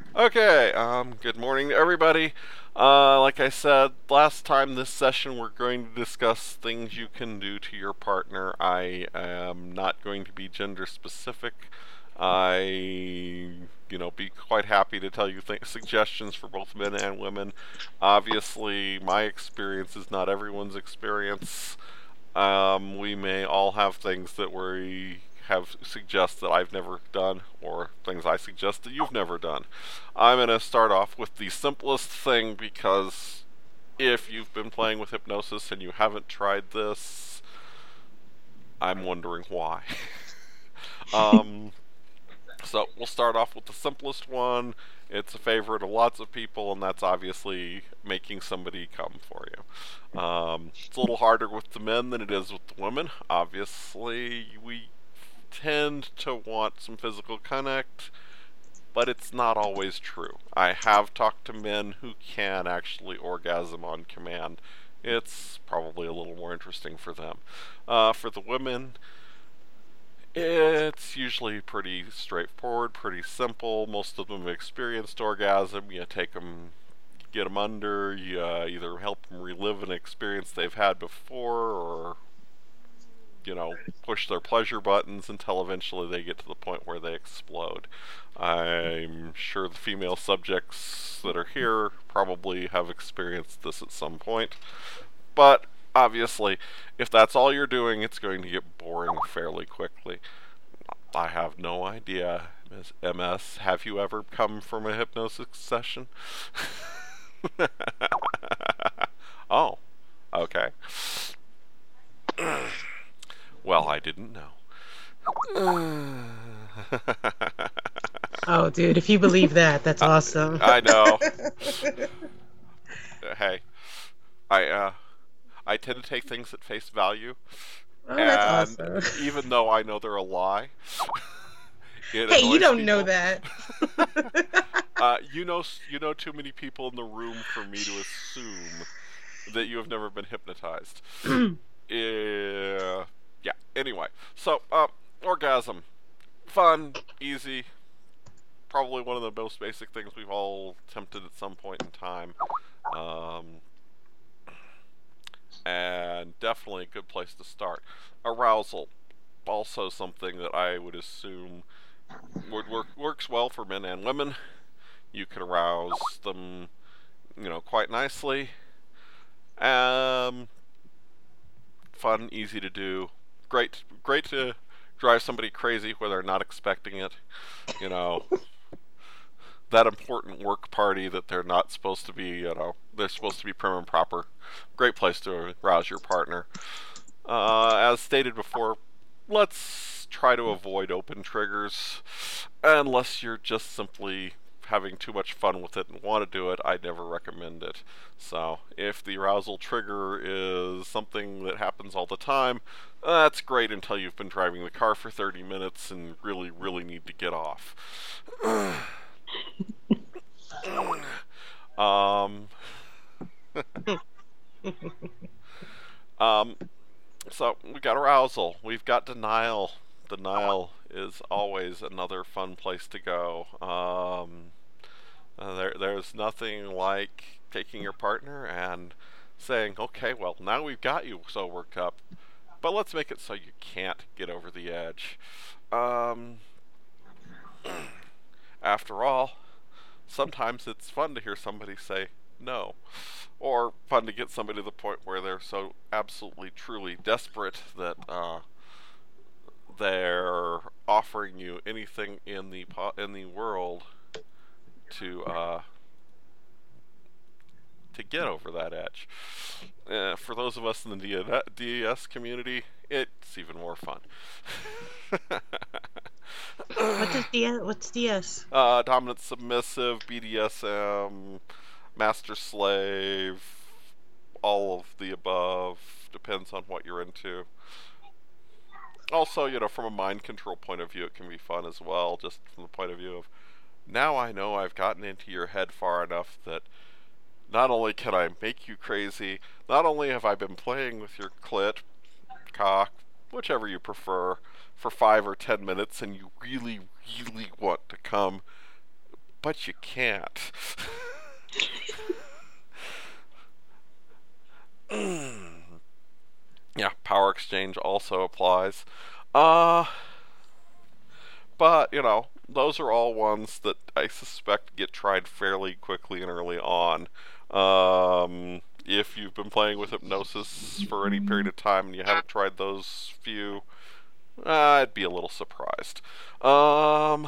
Okay, good morning to everybody. Like I said last time, this session we're going to discuss things you can do to your partner. I am not going to be gender specific. Be quite happy to tell you suggestions for both men and women. Obviously, my experience is not everyone's experience. We may all have things that we have suggest that I've never done, or things I suggest that you've never done. I'm going to start off with the simplest thing because if you've been playing with hypnosis and you haven't tried this, I'm wondering why. um, so we'll start off with the simplest one. It's a favorite of lots of people, and that's obviously making somebody come for you. It's a little harder with the men than it is with the women. Obviously, we tend to want some physical connect, but it's not always true. I have talked to men who can actually orgasm on command. It's probably a little more interesting for them. For the women, it's usually pretty straightforward, pretty simple. Most of them have experienced orgasm. You take them, get them under, you either help them relive an experience they've had before, or push their pleasure buttons until eventually they get to the point where they explode. I'm sure the female subjects that are here probably have experienced this at some point, but obviously, if that's all you're doing, it's going to get boring fairly quickly. I have no idea, Ms. MS. Have you ever come from a hypnosis session? Oh, okay. Well, I didn't know. Oh, dude, if you believe that, that's awesome. I know. Hey, I I tend to take things at face value, Oh, that's and awesome. even though I know they're a lie, it Hey, you annoys don't know people. that. You know too many people in the room for me to assume that you have never been hypnotized. Yeah. Yeah. Anyway, so orgasm, fun, easy, probably one of the most basic things we've all attempted at some point in time. Um, and definitely a good place to start. Arousal, also something that I would assume works well for men and women. You can arouse them, quite nicely. Um, Fun, easy to do, great to drive somebody crazy where they're not expecting it. You know, that important work party that they're not supposed to be. They're supposed to be prim and proper. Great place to arouse your partner. As stated before, let's try to avoid open triggers unless you're just simply having too much fun with it and want to do it. I never recommend it. So, if the arousal trigger is something that happens all the time, that's great until you've been driving the car for 30 minutes and really, really need to get off. um, um, so, we got arousal, we've got denial. Denial is always another fun place to go. There's nothing like taking your partner and saying, okay, well, now we've got you so worked up, but let's make it so you can't get over the edge. Um, After all, sometimes it's fun to hear somebody say no, or fun to get somebody to the point where they're so absolutely, truly desperate that they're offering you anything in the world to to get over that edge. For those of us in the DES community, it's even more fun. What does DS? What's DS? Dominant submissive, BDSM, master slave, all of the above. Depends on what you're into. Also, from a mind control point of view, it can be fun as well, just from the point of view of now I know I've gotten into your head far enough that not only can I make you crazy, not only have I been playing with your clit, cock, whichever you prefer, for 5 or 10 minutes and you really, really want to come, but you can't. Yeah, power exchange also applies. Uh, but, those are all ones that I suspect get tried fairly quickly and early on. If you've been playing with hypnosis for any period of time and you haven't tried those few, I'd be a little surprised. Um,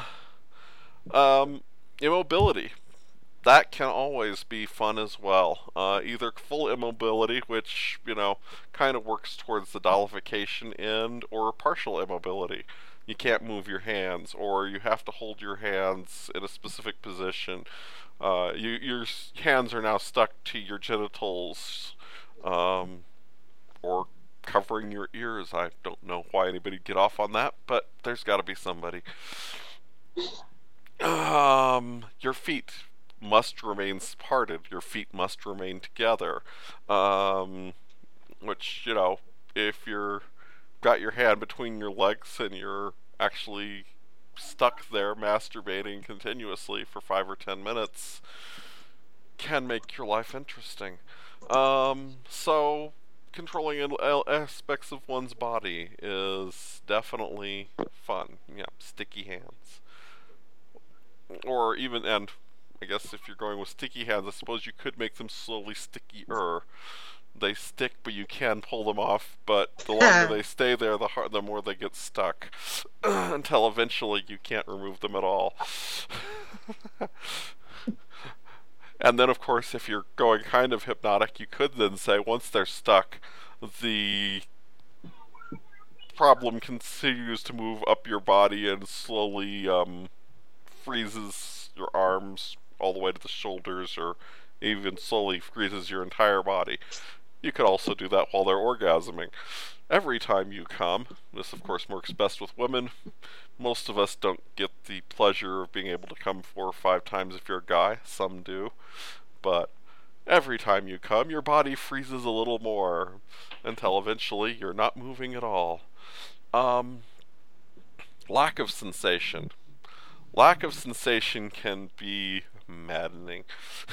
Immobility. That can always be fun as well. Either full immobility, which, kind of works towards the dollification end, or partial immobility. You can't move your hands, or you have to hold your hands in a specific position. Your hands are now stuck to your genitals, or covering your ears. I don't know why anybody'd get off on that, but there's got to be somebody. Your feet must remain parted. Your feet must remain together. Which, if you're got your hand between your legs and you're actually stuck there masturbating continuously for 5 or 10 minutes, can make your life interesting. So controlling aspects of one's body is definitely fun. Yeah, sticky hands. Or even, and I guess if you're going with sticky hands, I suppose you could make them slowly stickier. They stick, but you can pull them off. But the longer they stay there, the more they get stuck, until eventually you can't remove them at all. And then, of course, if you're going kind of hypnotic, you could then say once they're stuck, the problem continues to move up your body and slowly freezes your arms all the way to the shoulders, or even slowly freezes your entire body. You could also do that while they're orgasming. Every time you come, this of course works best with women. Most of us don't get the pleasure of being able to come 4 or 5 times if you're a guy. Some do. But every time you come, your body freezes a little more, until eventually you're not moving at all. Lack of sensation. Lack of sensation can be maddening.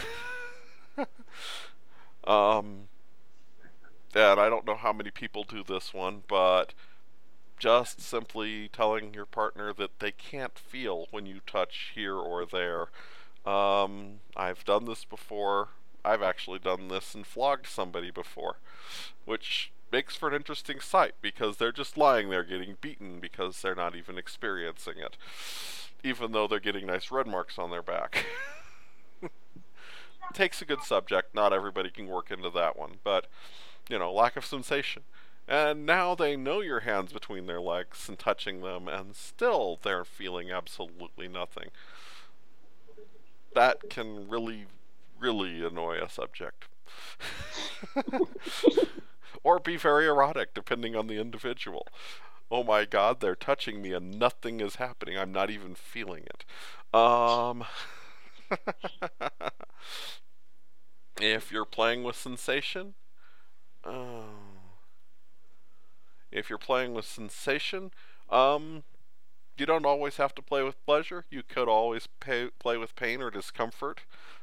And I don't know how many people do this one, but just simply telling your partner that they can't feel when you touch here or there. I've done this before. I've actually done this and flogged somebody before, which makes for an interesting sight because they're just lying there getting beaten because they're not even experiencing it, even though they're getting nice red marks on their back. Takes a good subject. Not everybody can work into that one, but lack of sensation. And now they know your hands between their legs and touching them, and still they're feeling absolutely nothing. That can really, really annoy a subject. Or be very erotic, depending on the individual. Oh my god, they're touching me and nothing is happening. I'm not even feeling it. If you're playing with sensation, if you're playing with sensation, you don't always have to play with pleasure. You could always play with pain or discomfort.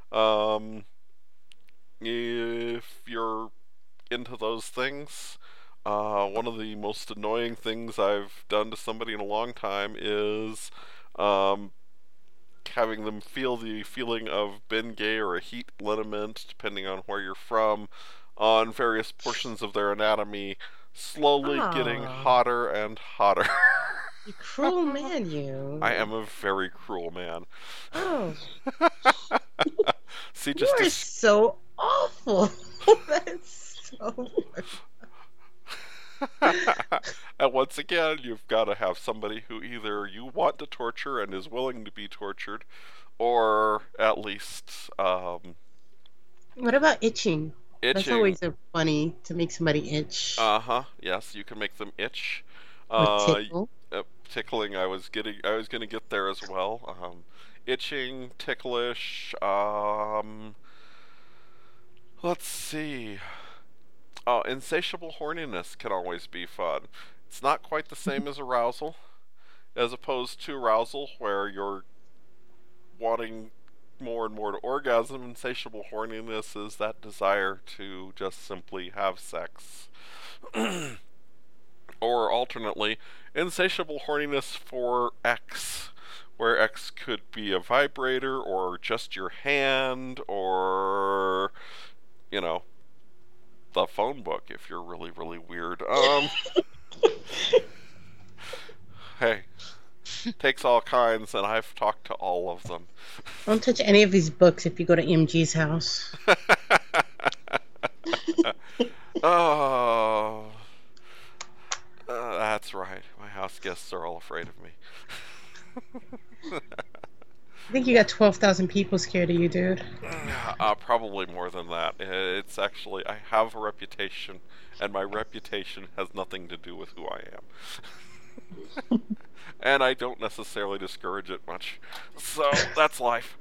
If you're into those things, one of the most annoying things I've done to somebody in a long time is having them feel the feeling of Bengay or a heat liniment, depending on where you're from, on various portions of their anatomy, slowly getting hotter and hotter. You cruel man, you. I am a very cruel man. Oh. See, you are so awful. That's so And once again, you've got to have somebody who either you want to torture and is willing to be tortured, or at least, What about itching? That's always funny, to make somebody itch. Yes, you can make them itch. Tickle. Tickling, I was gonna get there as well. Itching, ticklish, let's see. Oh, insatiable horniness can always be fun. It's not quite the same as arousal, as opposed to arousal where you're wanting more and more to orgasm. Insatiable horniness is that desire to just simply have sex. Or alternately, insatiable horniness for X, where X could be a vibrator or just your hand or, you know, the phone book if you're really, really weird. Hey, takes all kinds, and I've talked to all of them. Don't touch any of these books if you go to MG's house. Oh, that's right. My house guests are all afraid of me. I think you got 12,000 people scared of you, dude. Probably more than that. It's actually, I have a reputation, and my reputation has nothing to do with who I am. And I don't necessarily discourage it much. So, that's life.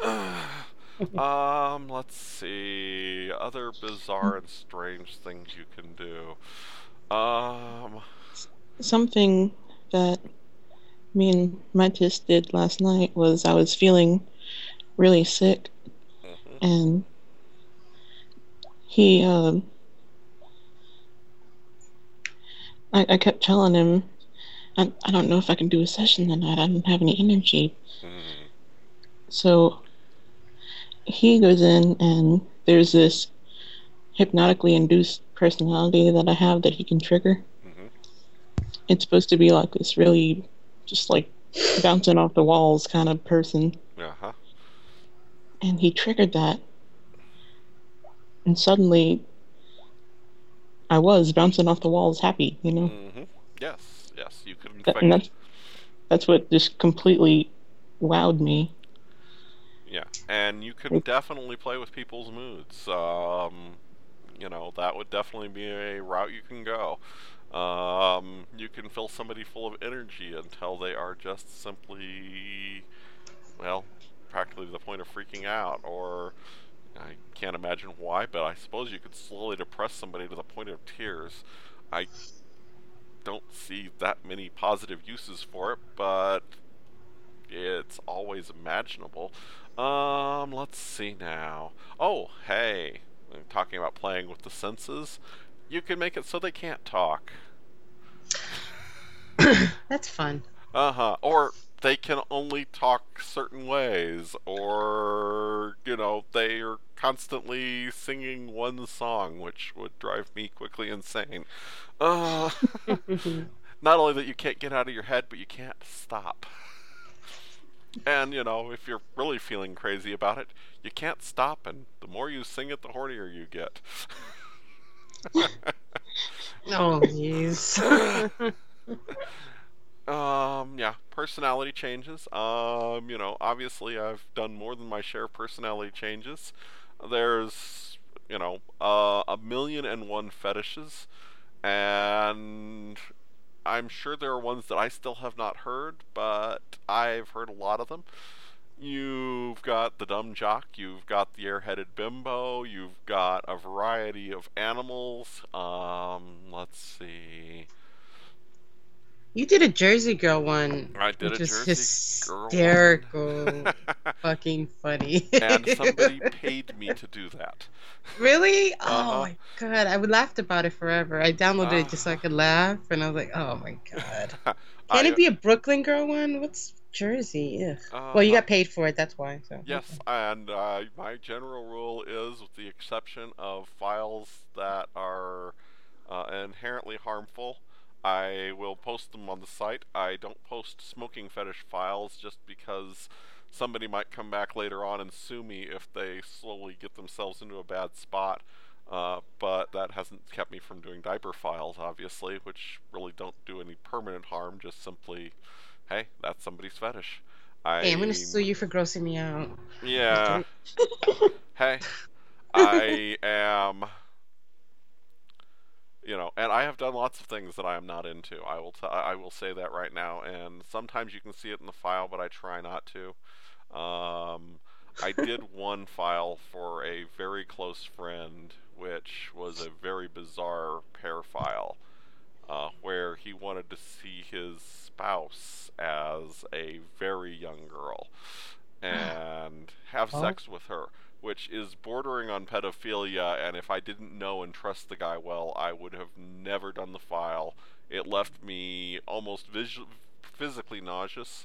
Let's see. Other bizarre and strange things you can do. Something that me and Mattis did last night was I was feeling really sick, and he, I kept telling him, I don't know if I can do a session tonight. I don't have any energy. So he goes in, and there's this hypnotically induced personality that I have that he can trigger. It's supposed to be like this really just like bouncing off the walls kind of person. And he triggered that. And suddenly I was bouncing off the walls happy, you know? Yes, you could and that's what just completely wowed me. Yeah, and you can definitely play with people's moods. You know, that would definitely be a route you can go. You can fill somebody full of energy until they are just simply, well, practically to the point of freaking out, or I can't imagine why, but I suppose you could slowly depress somebody to the point of tears. I don't see that many positive uses for it, but it's always imaginable. Let's see now. Oh, hey, talking about playing with the senses, you can make it so they can't talk. That's fun. Or they can only talk certain ways, or, you know, they are constantly singing one song, which would drive me quickly insane. Not only that you can't get out of your head, but you can't stop. And, you know, if you're really feeling crazy about it, you can't stop, and the more you sing it, the hornier you get. Oh, jeez. Yeah, personality changes. You know, obviously I've done more than my share of personality changes. There's, you know, 1,000,001 fetishes, and I'm sure there are ones that I still have not heard, but I've heard a lot of them. You've got the dumb jock, you've got the airheaded bimbo, you've got a variety of animals. Let's see. You did a Jersey Girl one. I did which a was Jersey Girl hysterical. Fucking funny. And somebody paid me to do that. Really? Oh my god. I would laughed about it forever. I downloaded it just so I could laugh, and I was like, oh my god. Can it be a Brooklyn Girl one? What's Jersey? Well, you got paid for it, that's why. So. Yes, and my general rule is, with the exception of files that are inherently harmful, I will post them on the site. I don't post smoking fetish files just because somebody might come back later on and sue me if they slowly get themselves into a bad spot. But that hasn't kept me from doing diaper files, obviously, which really don't do any permanent harm, just simply, hey, that's somebody's fetish. Hey, I'm going to sue you for grossing me out. Yeah. Hey, I am... You know, and I have done lots of things that I am not into. I will say that right now, and sometimes you can see it in the file, but I try not to. I did one file for a very close friend, which was a very bizarre pair file, where he wanted to see his spouse as a very young girl, and have sex with her, which is bordering on pedophilia, and if I didn't know and trust the guy well, I would have never done the file. It left me almost physically nauseous.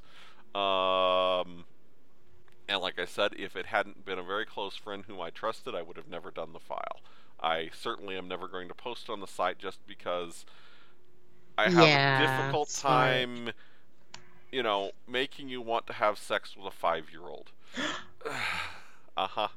And like I said, if it hadn't been a very close friend whom I trusted, I would have never done the file. I certainly am never going to post on the site just because I have a difficult time, making you want to have sex with a 5-year-old. Uh-huh.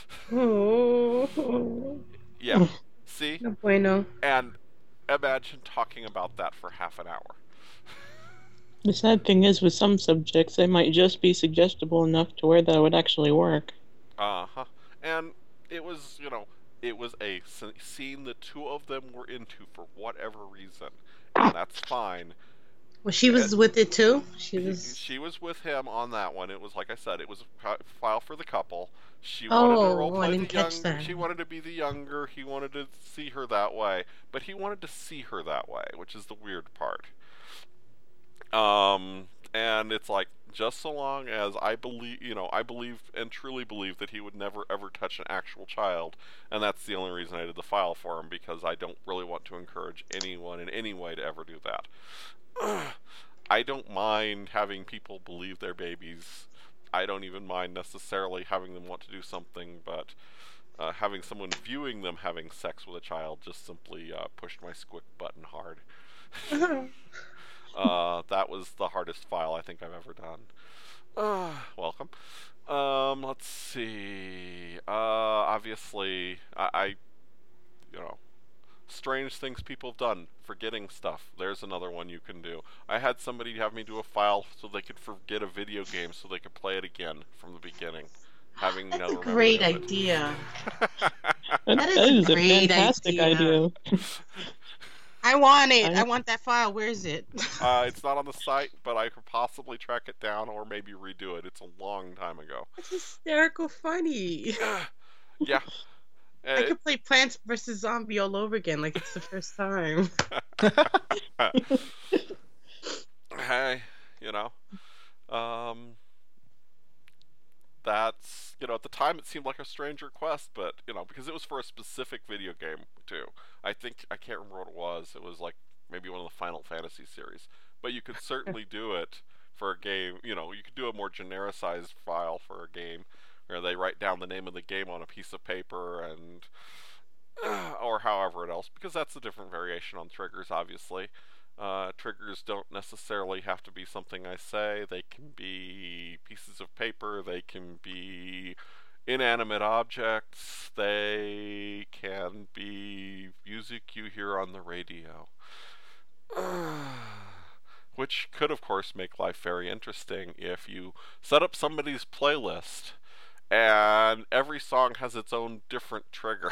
Yeah. See? No bueno. And imagine talking about that for half an hour. The sad thing is, with some subjects, they might just be suggestible enough to where that would actually work. Uh-huh. And it was, it was a scene the two of them were into for whatever reason. And that's fine. Well, she was with it too? She was with him on that one. It was, like I said, it was a file for the couple. She wanted to roleplay the younger. She wanted to be the younger. He wanted to see her that way. But he wanted to see her that way, which is the weird part. And it's like, just so long as I believe and truly believe that he would never ever touch an actual child, and that's the only reason I did the file for him, because I don't really want to encourage anyone in any way to ever do that. I don't mind having people believe they're babies. I don't even mind necessarily having them want to do something, but having someone viewing them having sex with a child just simply pushed my squick button hard. That was the hardest file I think I've ever done. Welcome. Let's see. Obviously, I strange things people have done. Forgetting stuff. There's another one you can do. I had somebody have me do a file so they could forget a video game so they could play it again from the beginning. That's a great idea. That is a fantastic idea. I want it. I want that file. Where is it? It's not on the site, but I could possibly track it down or maybe redo it. It's a long time ago. It's hysterical funny. Yeah. I could play Plants vs. Zombie all over again like it's the first time. Hey, that's, at the time it seemed like a strange request, but, because it was for a specific video game, too. I can't remember what it was. It was like maybe one of the Final Fantasy series. But you could certainly do it for a game, you could do a more genericized file for a game where they write down the name of the game on a piece of paper and, or however else, because that's a different variation on triggers, obviously. Triggers don't necessarily have to be something I say. They can be pieces of paper. They can be inanimate objects. They can be music you hear on the radio. Which could, of course, make life very interesting if you set up somebody's playlist and every song has its own different trigger.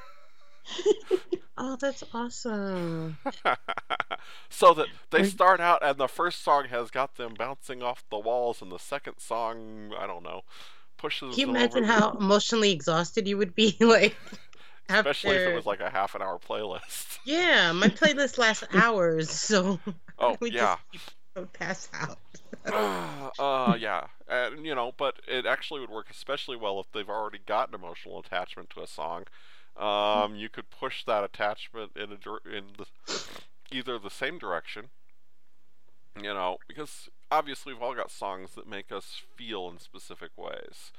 Oh, that's awesome. So that they start out and the first song has got them bouncing off the walls and the second song, I don't know, pushes Can you them imagine how emotionally exhausted you would be? Like, especially if it was like a half-an-hour playlist. Yeah, my playlist lasts hours, so yeah. Just pass out. Yeah, and but it actually would work especially well if they've already got an emotional attachment to a song. You could push that attachment in either the same direction, because obviously we've all got songs that make us feel in specific ways.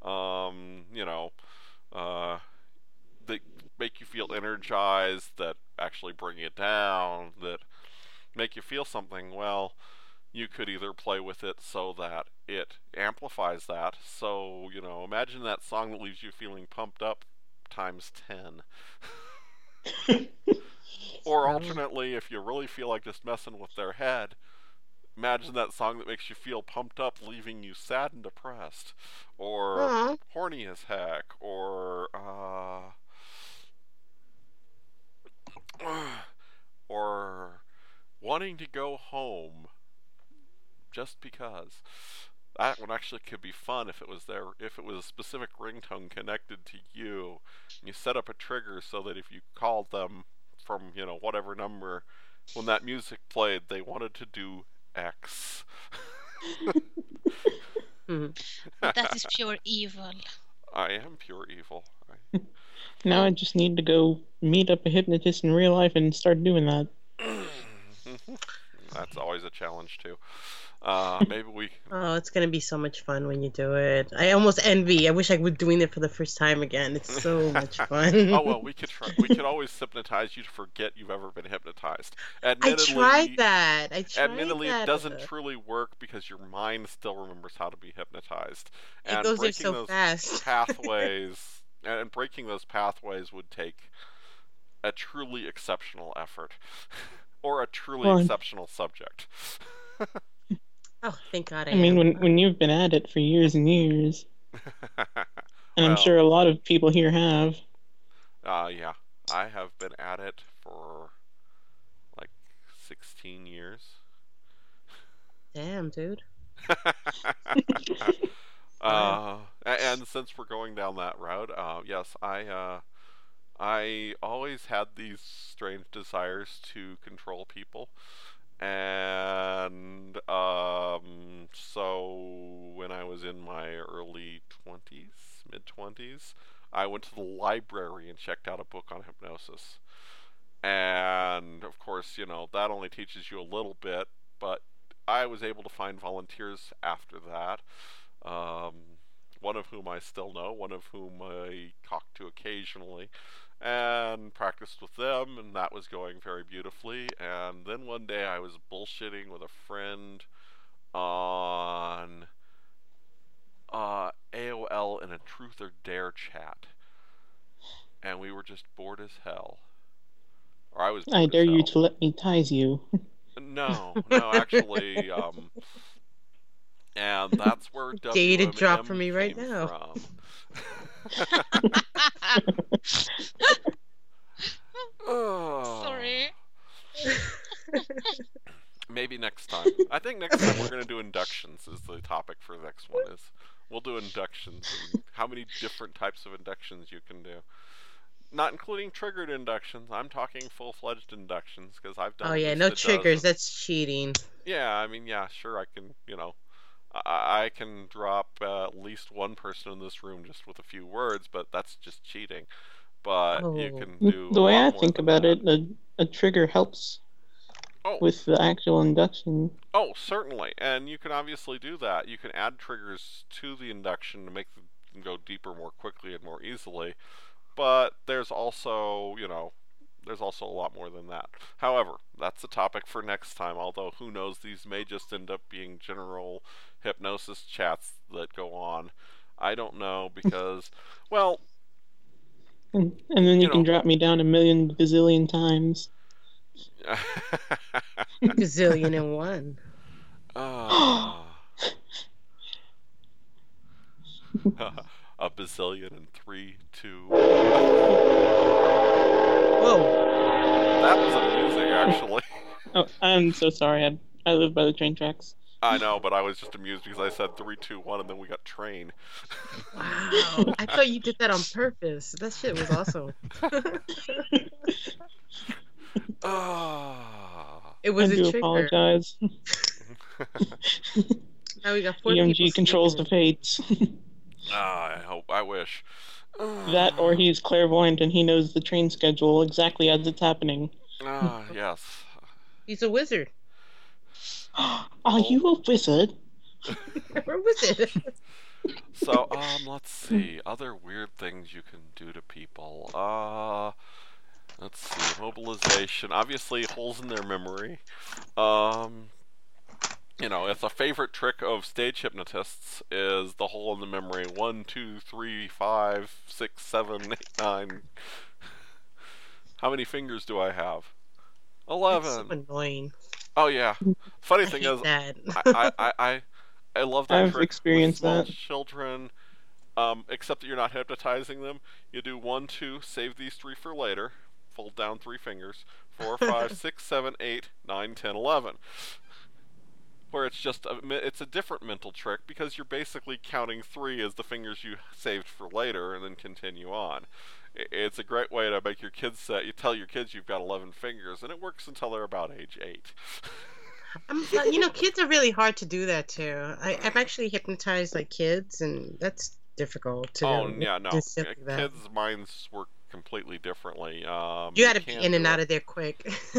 That make you feel energized, that actually bring you down, that make you feel something. Well, you could either play with it so that it amplifies that. So, imagine that song that leaves you feeling pumped up times 10. Or alternately, if you really feel like just messing with their head, imagine that song that makes you feel pumped up, leaving you sad and depressed, or horny as heck, or wanting to go home just because. That one actually could be fun if it was a specific ringtone connected to you, and you set up a trigger so that if you called them from, whatever number, when that music played, they wanted to do X. That is pure evil. I am pure evil. Now I just need to go meet up a hypnotist in real life and start doing that. That's always a challenge too. Maybe we. Oh, it's gonna be so much fun when you do it. I almost envy. I wish I were doing it for the first time again. It's so much fun. Oh well, we could try. We could always hypnotize you to forget you've ever been hypnotized. Admittedly, I tried that. Admittedly, it doesn't truly work because your mind still remembers how to be hypnotized, and goes there so fast. pathways and breaking those pathways would take a truly exceptional effort, or a truly exceptional subject. Oh, thank God! I mean, when you've been at it for years and years, and I'm sure a lot of people here have. Yeah, I have been at it for like 16 years. Damn, dude. And since we're going down that route, yes, I always had these strange desires to control people. And so when I was in my early 20s, mid-20s, I went to the library and checked out a book on hypnosis. And of course, that only teaches you a little bit, but I was able to find volunteers after that. One of whom I still know, one of whom I talk to occasionally, and practiced with them, and that was going very beautifully. And then one day I was bullshitting with a friend on AOL in a Truth or Dare chat, and we were just bored as hell. Or I was. I dare you to let me tise you. No, actually, and that's where data drop for me right now. Sorry. Maybe next time. I think next time we're going to do inductions is the topic for the next one. We'll do inductions and how many different types of inductions you can do. Not including triggered inductions. I'm talking full-fledged inductions because I've done. Oh yeah, no triggers. That's cheating. Yeah, I mean, yeah, sure. I can, I can drop at least one person in this room just with a few words, but that's just cheating. But you can do. The way I think about it, a trigger helps with the actual induction. Oh, certainly, and you can obviously do that. You can add triggers to the induction to make them go deeper more quickly and more easily. But there's also, there's also a lot more than that. However, that's a topic for next time, although who knows, these may just end up being general hypnosis chats that go on. I don't know, because, well... And then you can drop me down a million gazillion times. Gazillion and one. A bazillion and 3, 2. Whoa! That was amusing, actually. Oh, I'm so sorry. I live by the train tracks. I know, but I was just amused because I said 3, 2, 1, and then we got train. Wow! I thought you did that on purpose. That shit was awesome. It was a trigger. I do apologize. Now we got 4 EMG controls the fates. I wish. That, or he's clairvoyant and he knows the train schedule exactly as it's happening. Yes. He's a wizard. Are you a wizard? We're a wizard. So, let's see. Other weird things you can do to people. Let's see. Mobilization. Obviously, holes in their memory. It's a favorite trick of stage hypnotists is the hole in the memory. 1, 2, 3, 5, 6, 7, 8, 9. How many fingers do I have? 11. That's so annoying. Oh yeah. Funny thing is, I love that I've trick experienced with small that. children. Except that you're not hypnotizing them. You do 1, 2, save these 3 for later. Fold down 3 fingers. 4, 5, 6, 7, 8, 9, 10, 11. Where it's just it's a different mental trick because you're basically counting 3 as the fingers you saved for later and then continue on. It's a great way to make your kids you tell your kids you've got 11 fingers, and it works until they're about age 8. Kids are really hard to do that too. I've actually hypnotized like kids, and that's difficult to yeah, no. do stuff like that. Kids' minds work completely differently. You got to be in and out of there quick.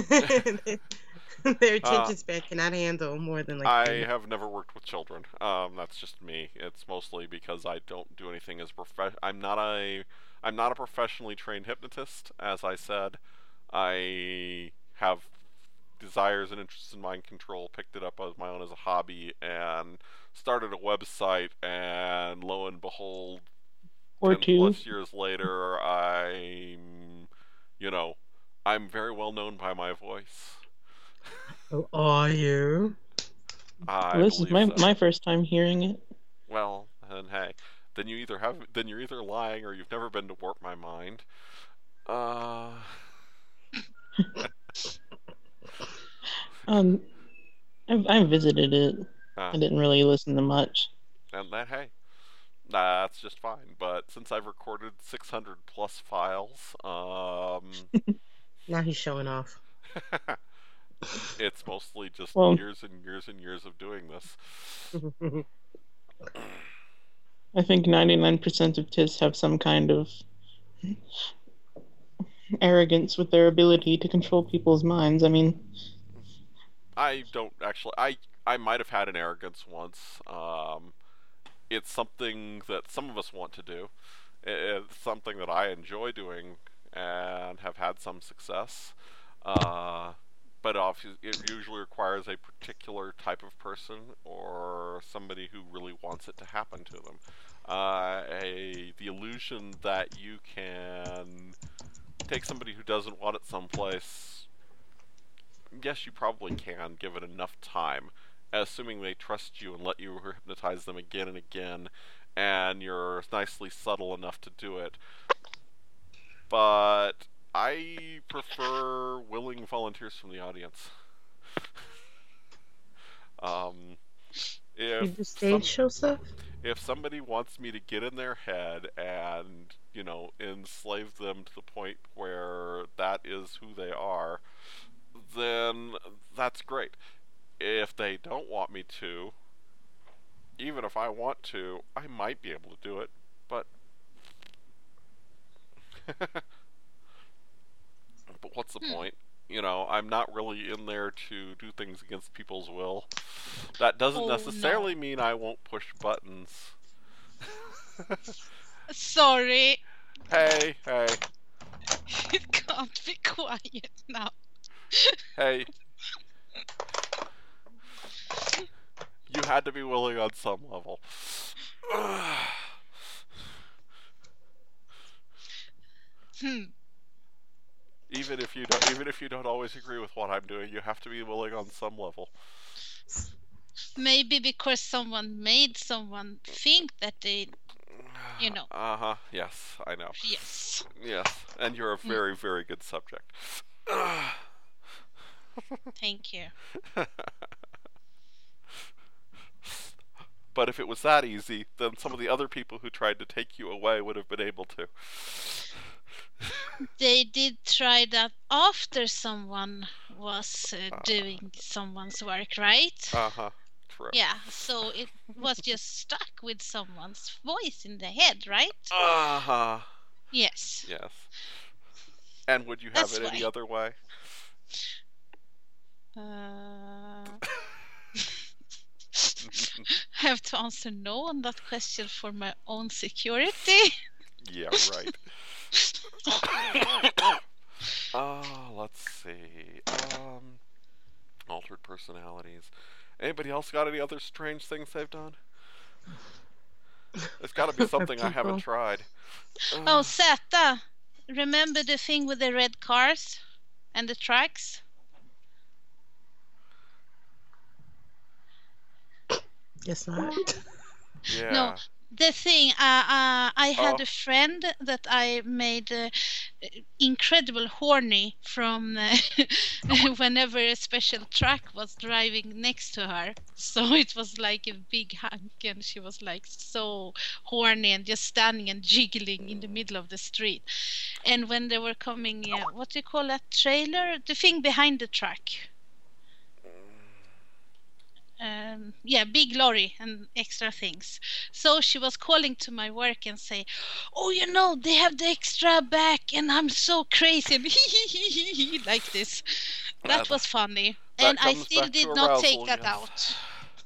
Their attention span cannot handle more than like. I have never worked with children. That's just me. It's mostly because I don't do anything as I'm not a professionally trained hypnotist. As I said, I have desires and interests in mind control. Picked it up as my own as a hobby and started a website. And lo and behold, 10+ years later, I'm very well known by my voice. Oh, are you? This is my first time hearing it. Well, and hey, then you're either lying or you've never been to Warp My Mind. I visited it. I didn't really listen to much. And that's just fine. But since I've recorded 600+ files, now he's showing off. It's mostly just years and years and years of doing this. I think 99% of TIS have some kind of arrogance with their ability to control people's minds. I mean, I don't actually. I might have had an arrogance once. It's something that some of us want to do. It's something that I enjoy doing and have had some success. But it usually requires a particular type of person or somebody who really wants it to happen to them. The illusion that you can take somebody who doesn't want it someplace, yes, you probably can, given enough time, assuming they trust you and let you hypnotize them again and again, and you're nicely subtle enough to do it. But I prefer willing volunteers from the audience. You do stage show stuff? If somebody wants me to get in their head and, enslave them to the point where that is who they are, then that's great. If they don't want me to, even if I want to, I might be able to do it, but but what's the point? I'm not really in there to do things against people's will. That doesn't necessarily mean I won't push buttons. Sorry. Hey. You can't be quiet now. Hey. You had to be willing on some level. Even if you don't always agree with what I'm doing, you have to be willing on some level. Maybe because someone made someone think that they, Yes, I know. Yes. Yes, and you're a very, very good subject. Thank you. But if it was that easy, then some of the other people who tried to take you away would have been able to. They did try that after someone was doing someone's work, right? True. Yeah, so it was just stuck with someone's voice in the head, right? Yes. Yes. And would you have it any other way? I have to answer no on that question for my own security. Yeah, right. Let's see. Altered personalities. Anybody else got any other strange things they've done? There's got to be something I haven't tried. Zeta, remember the thing with the red cars and the tracks? Yes, not. Yeah. No, the thing, I had a friend that I made incredible horny from whenever a special truck was driving next to her. So it was like a big hunk, and she was like so horny and just standing and jiggling in the middle of the street. And when they were coming, what do you call that trailer? The thing behind the truck. big lorry and extra things. So she was calling to my work and say, "Oh, they have the extra back, and I'm so crazy," and like this. That was funny, and I still did not take that out.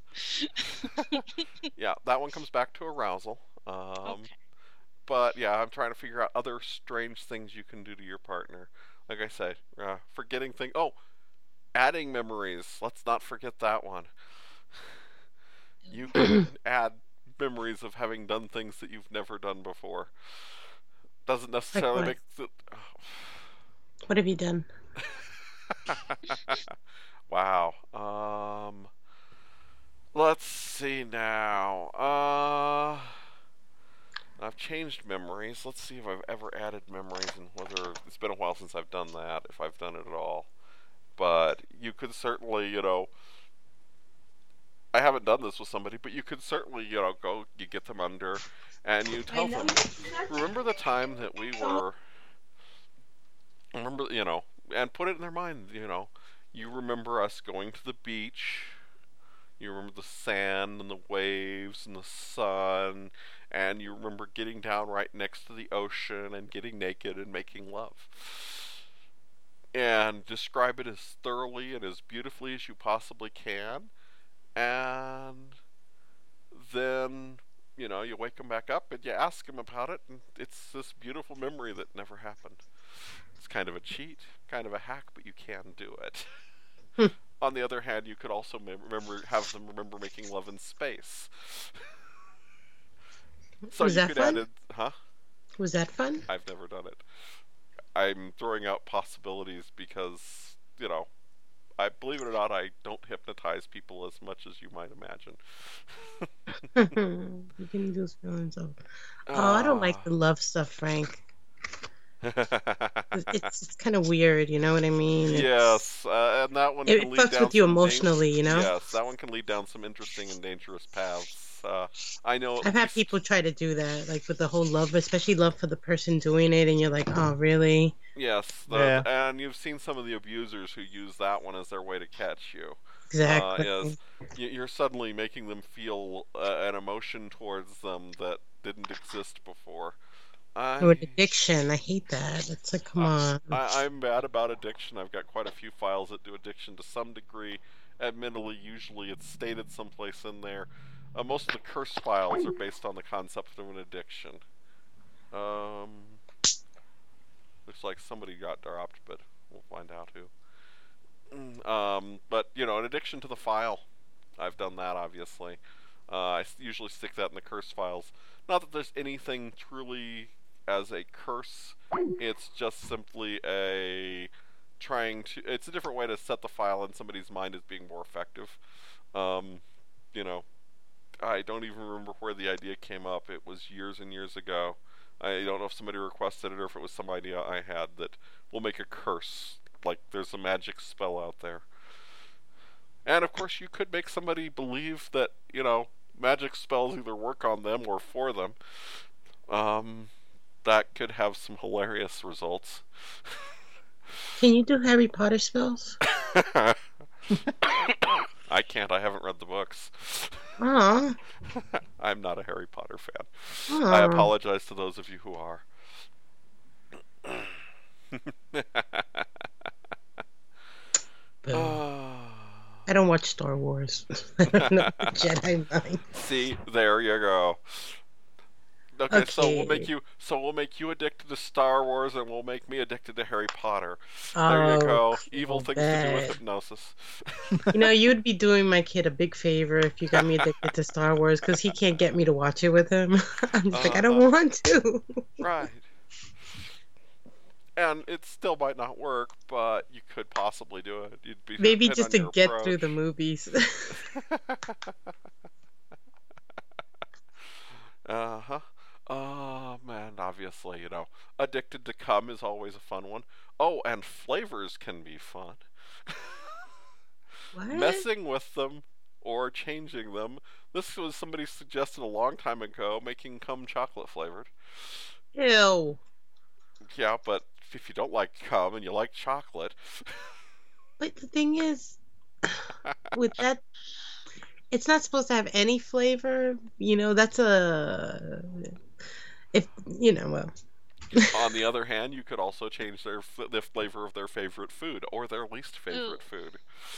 Yeah, that one comes back to arousal. Okay. But yeah, I'm trying to figure out other strange things you can do to your partner. Like I said, forgetting things. Oh, adding memories. Let's not forget that one. You can add memories of having done things that you've never done before. Doesn't necessarily make it. What have you done? Wow. Let's see now. I've changed memories. Let's see if I've ever added memories and whether it's been a while since I've done that, if I've done it at all. But you could certainly, I haven't done this with somebody, but you could certainly, you get them under and you tell them, remember the time that we were, and put it in their mind, you remember us going to the beach, you remember the sand and the waves and the sun, and you remember getting down right next to the ocean and getting naked and making love. And describe it as thoroughly and as beautifully as you possibly can. And then, you wake them back up and you ask them about it, and it's this beautiful memory that never happened. It's kind of a cheat, kind of a hack, but you can do it. On the other hand, you could also have them remember making love in space. So Was that fun? Was that fun? I've never done it. I'm throwing out possibilities because, I believe it or not, I don't hypnotize people as much as you might imagine. You give me those feelings of, I don't like the love stuff, Frank. It's kind of weird, you know what I mean? Yes, and that one can lead down. It fucks with you emotionally, Yes, that one can lead down some interesting and dangerous paths. I know. I've had people try to do that, like with the whole love, especially love for the person doing it, and you're like, oh, really? Yes, and you've seen some of the abusers who use that one as their way to catch you. Exactly. You're suddenly making them feel an emotion towards them that didn't exist before. Or addiction. I hate that. It's like, come on. I'm bad about addiction. I've got quite a few files that do addiction to some degree. Admittedly, usually it's stated someplace in there. Most of the curse files are based on the concept of an addiction. Looks like somebody got dropped, but we'll find out who. But, an addiction to the file. I've done that, obviously. I usually stick that in the curse files. Not that there's anything truly as a curse. It's just simply it's a different way to set the file in somebody's mind as being more effective. I don't even remember where the idea came up. It was years and years ago. I don't know if somebody requested it or if it was some idea I had that will make a curse. Like there's a magic spell out there. And of course you could make somebody believe that, magic spells either work on them or for them. That could have some hilarious results. Can you do Harry Potter spells? I can't. I haven't read the books. Aww. I'm not a Harry Potter fan. Aww. I apologize to those of you who are. I don't watch Star Wars. I don't know Jedi mind. See, there you go. Okay, so we'll make you addicted to Star Wars, and we'll make me addicted to Harry Potter. There you go. Evil things to do with hypnosis. You'd be doing my kid a big favor if you got me addicted to Star Wars, because he can't get me to watch it with him. I'm just like, I don't want to. Right. And it still might not work, but you could possibly do it. You'd be maybe just to get through the movies. Oh, man, obviously, addicted to cum is always a fun one. Oh, and flavors can be fun. What? Messing with them or changing them. This was somebody suggested a long time ago, making cum chocolate flavored. Ew. Yeah, but if you don't like cum and you like chocolate... But the thing is, with that... It's not supposed to have any flavor. That's well. On the other hand, you could also change the flavor of their favorite food or their least favorite food.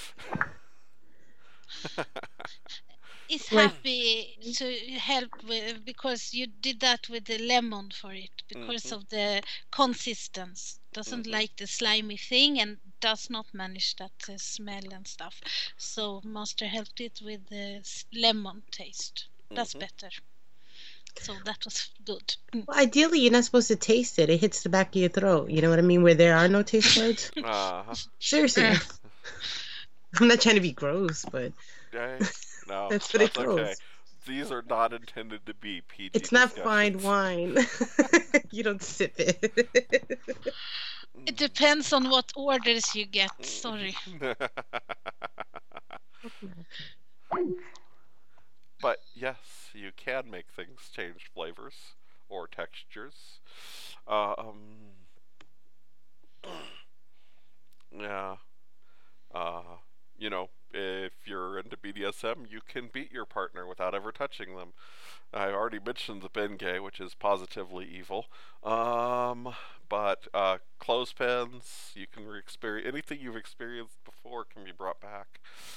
Is happy to help with, because you did that with the lemon for it, because of the consistency. Doesn't like the slimy thing and does not manage that smell and stuff. So Master helped it with the lemon taste. That's better. So that was good. Well, ideally, you're not supposed to taste it. It hits the back of your throat. You know what I mean? Where there are no taste buds. Seriously. I'm not trying to be gross, but... No, that's what it goes. Okay. These are not intended to be PG. It's not fine wine. You don't sip it. It depends on what orders you get. Sorry. But yes, you can make things change flavors or textures. Yeah. If you're into BDSM, you can beat your partner without ever touching them. I already mentioned the Bengay, which is positively evil. But clothespins, you can experience anything you've experienced before can be brought back.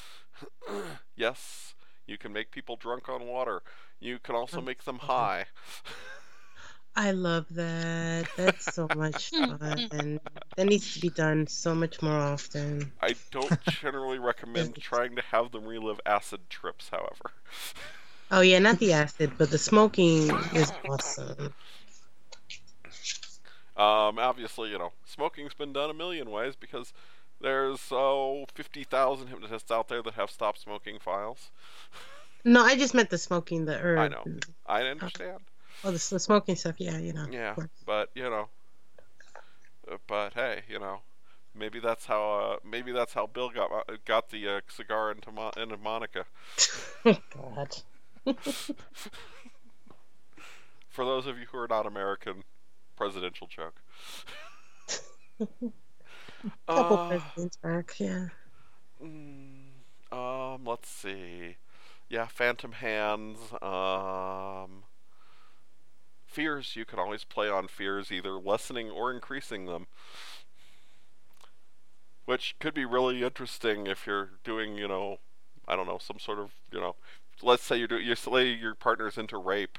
Yes, you can make people drunk on water. You can also make them high. I love that. That's so much fun. And that needs to be done so much more often. I don't generally recommend trying to have them relive acid trips, however. Oh, yeah, not the acid, but the smoking is awesome. Obviously, smoking's been done a million ways because there's 50,000 hypnotists out there that have stop smoking files. No, I just meant the smoking, the herb. I know. I understand. Oh, the smoking stuff, yeah, Yeah, but but hey, maybe that's how Bill got the cigar into Monica. Oh God. For those of you who are not American, presidential joke. Couple presidents back, yeah. Let's see. Yeah, phantom hands. Fears, you can always play on fears, either lessening or increasing them. Which could be really interesting if you're doing, I don't know, some sort of, let's say your partner's into rape.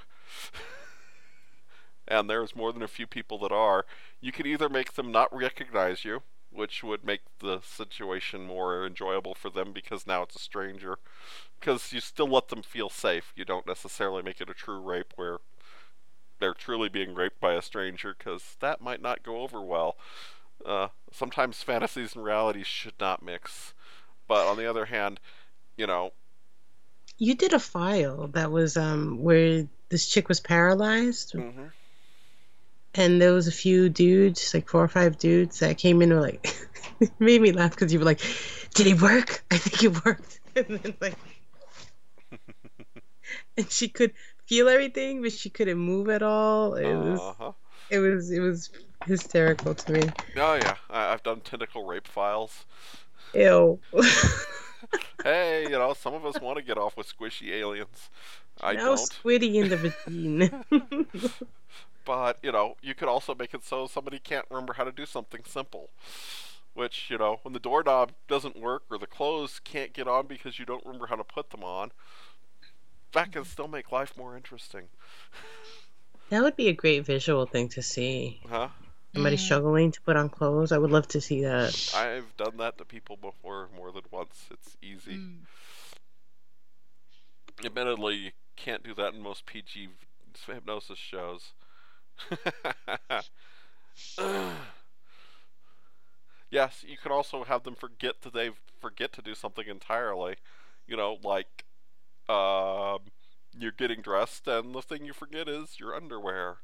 And there's more than a few people that are. You could either make them not recognize you, which would make the situation more enjoyable for them because now it's a stranger. Because you still let them feel safe. You don't necessarily make it a true rape where they're truly being raped by a stranger, because that might not go over well. Sometimes fantasies and realities should not mix. But on the other hand, You did a file that was where this chick was paralyzed. Mm-hmm. And there was a few dudes, like 4 or 5 dudes that came in and were like, it made me laugh because you were like, did it work? I think it worked. And then and she could feel everything, but she couldn't move at all. It was hysterical to me. Oh yeah, I've done tentacle rape files. Ew. Hey, some of us want to get off with squishy aliens. I now don't. Squiddy in the vagine. But you could also make it so somebody can't remember how to do something simple. Which, when the doorknob doesn't work or the clothes can't get on because you don't remember how to put them on, that can still make life more interesting. That would be a great visual thing to see. Huh? Somebody struggling to put on clothes. I would love to see that. I've done that to people before more than once. It's easy. Admittedly, you can't do that in most PG hypnosis shows. Yes, you can also have them forget to do something entirely. Like you're getting dressed and the thing you forget is your underwear.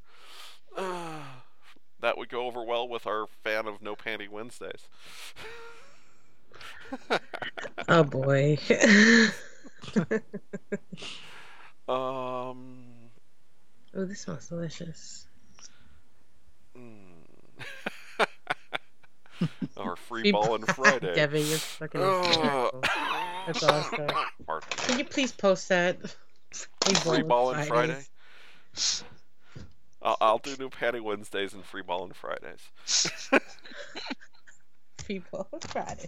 That would go over well with our fan of No Panty Wednesdays. Oh boy. Oh, this smells delicious. Our free ballin' Friday. Devin, you're fucking hysterical. That's awesome. Can you please post that? Free Ballin' Friday. I'll do new Panty Wednesdays and Free Ballin' Fridays. Free Ballin' Fridays.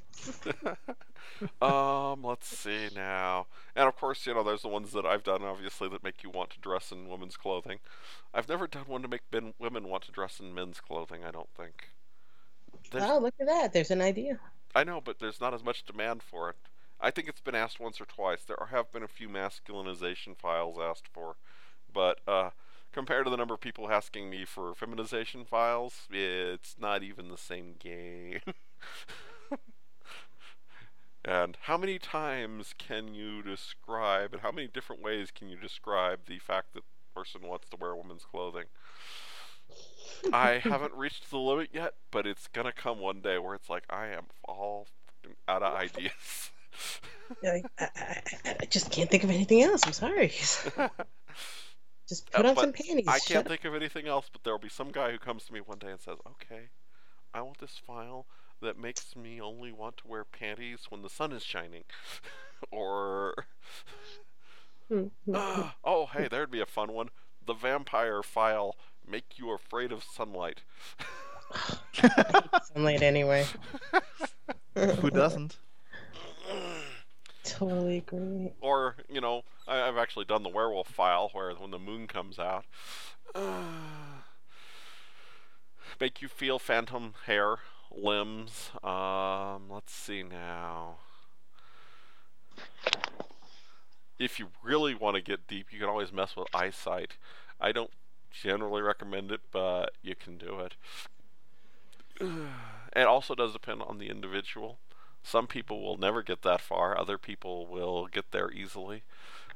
Let's see now. And of course, there's the ones that I've done, obviously, that make you want to dress in women's clothing. I've never done one to make women want to dress in men's clothing, I don't think. Oh, look at that. There's an idea. I know, but there's not as much demand for it. I think it's been asked once or twice. There have been a few masculinization files asked for, but compared to the number of people asking me for feminization files, it's not even the same game. And how many times can you describe, and how many different ways can you describe the fact that the person wants to wear women's clothing? I haven't reached the limit yet, but it's gonna come one day where it's like I am all out of ideas. I just can't think of anything else. I'm sorry. Just put on some panties. I can't think of anything else, but there'll be some guy who comes to me one day and says, "Okay, I want this file that makes me only want to wear panties when the sun is shining," or oh, hey, there'd be a fun one. The vampire file. Make you afraid of sunlight. I hate sunlight anyway. Who doesn't? Totally agree. Or, I've actually done the werewolf file where when the moon comes out, make you feel phantom hair, limbs. Let's see now. If you really want to get deep, you can always mess with eyesight. I don't generally recommend it, but you can do it. It also does depend on the individual. Some people will never get that far. Other people will get there easily.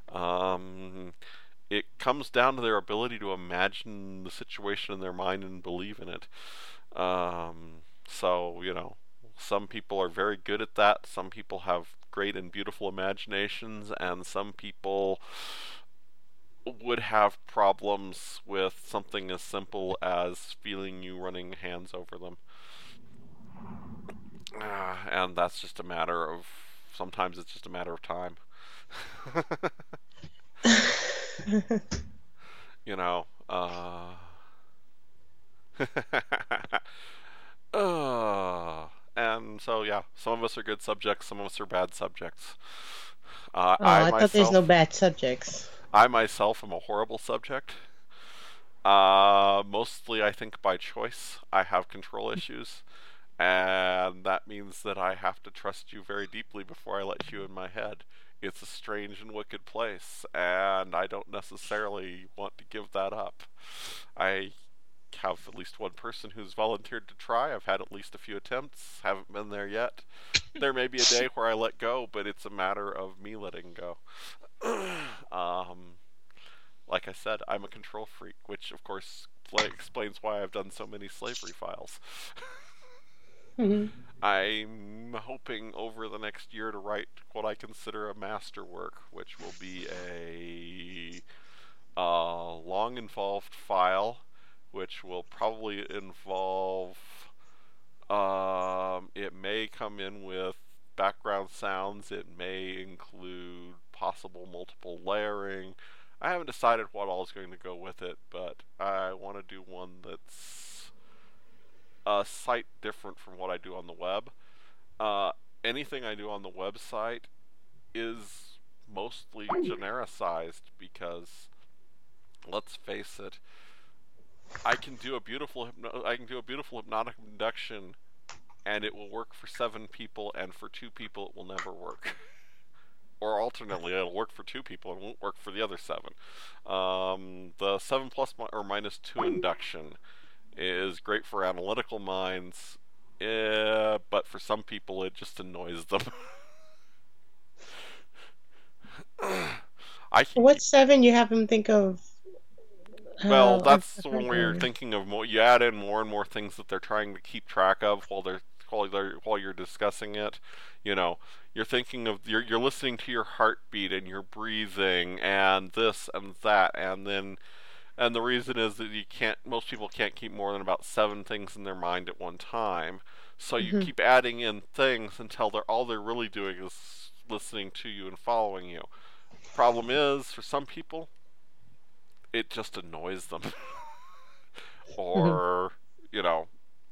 It comes down to their ability to imagine the situation in their mind and believe in it. So, some people are very good at that. Some people have great and beautiful imaginations, and some people would have problems with something as simple as feeling you running hands over them. And that's just a matter of, sometimes it's just a matter of time. And so, yeah, some of us are good subjects, some of us are bad subjects. I thought there's no bad subjects. I myself am a horrible subject. Mostly, I think, by choice. I have control issues. And that means that I have to trust you very deeply before I let you in my head. It's a strange and wicked place, and I don't necessarily want to give that up. I have at least one person who's volunteered to try. I've had at least a few attempts. Haven't been there yet. There may be a day where I let go, but it's a matter of me letting go. Like I said, I'm a control freak, which of course explains why I've done so many slavery files. I'm hoping over the next year to write what I consider a masterwork, which will be a long involved file, which will probably involve, it may come in with background sounds, it may include possible multiple layering. I haven't decided what all is going to go with it, but I want to do one that's a site different from what I do on the web. Anything I do on the website is mostly genericized because, let's face it, I can do a beautiful hypnotic induction, and it will work for 7 people, and for 2 people it will never work. Or alternately, it'll work for 2 people and won't work for the other 7. The 7 plus or minus 2 induction is great for analytical minds, but for some people it just annoys them. What 7 you have them think of? Well, that's when we're thinking of more. You add in more and more things that they're trying to keep track of while you're discussing it. You're thinking of you're listening to your heartbeat and your breathing and this and that, and the reason is that most people can't keep more than about 7 things in their mind at one time. So you keep adding in things until all they're really doing is listening to you and following you. Problem is, for some people, it just annoys them. Or, you know,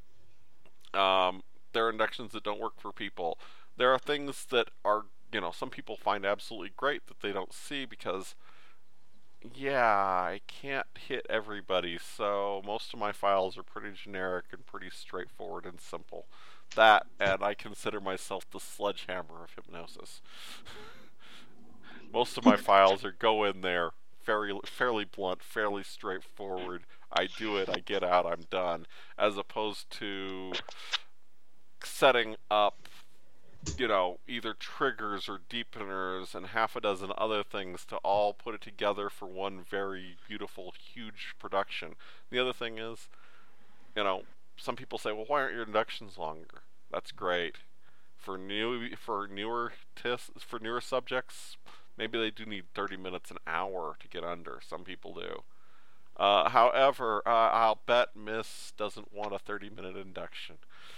there are inductions that don't work for people. There are things that are, you know, some people find absolutely great that they don't see because, yeah, I can't hit everybody, so most of my files are pretty generic and pretty straightforward and simple. That, and I consider myself the sledgehammer of hypnosis. Most of my files are go in there, fairly blunt, fairly straightforward. I do it, I get out, I'm done. As opposed to setting up, you know, either triggers or deepeners and half a dozen other things to all put it together for one very beautiful, huge production. The other thing is, you know, some people say, well, why aren't your inductions longer? That's great. For newer subjects, maybe they do need 30 minutes, an hour to get under. Some people do. However, I'll bet Miss doesn't want a 30-minute induction.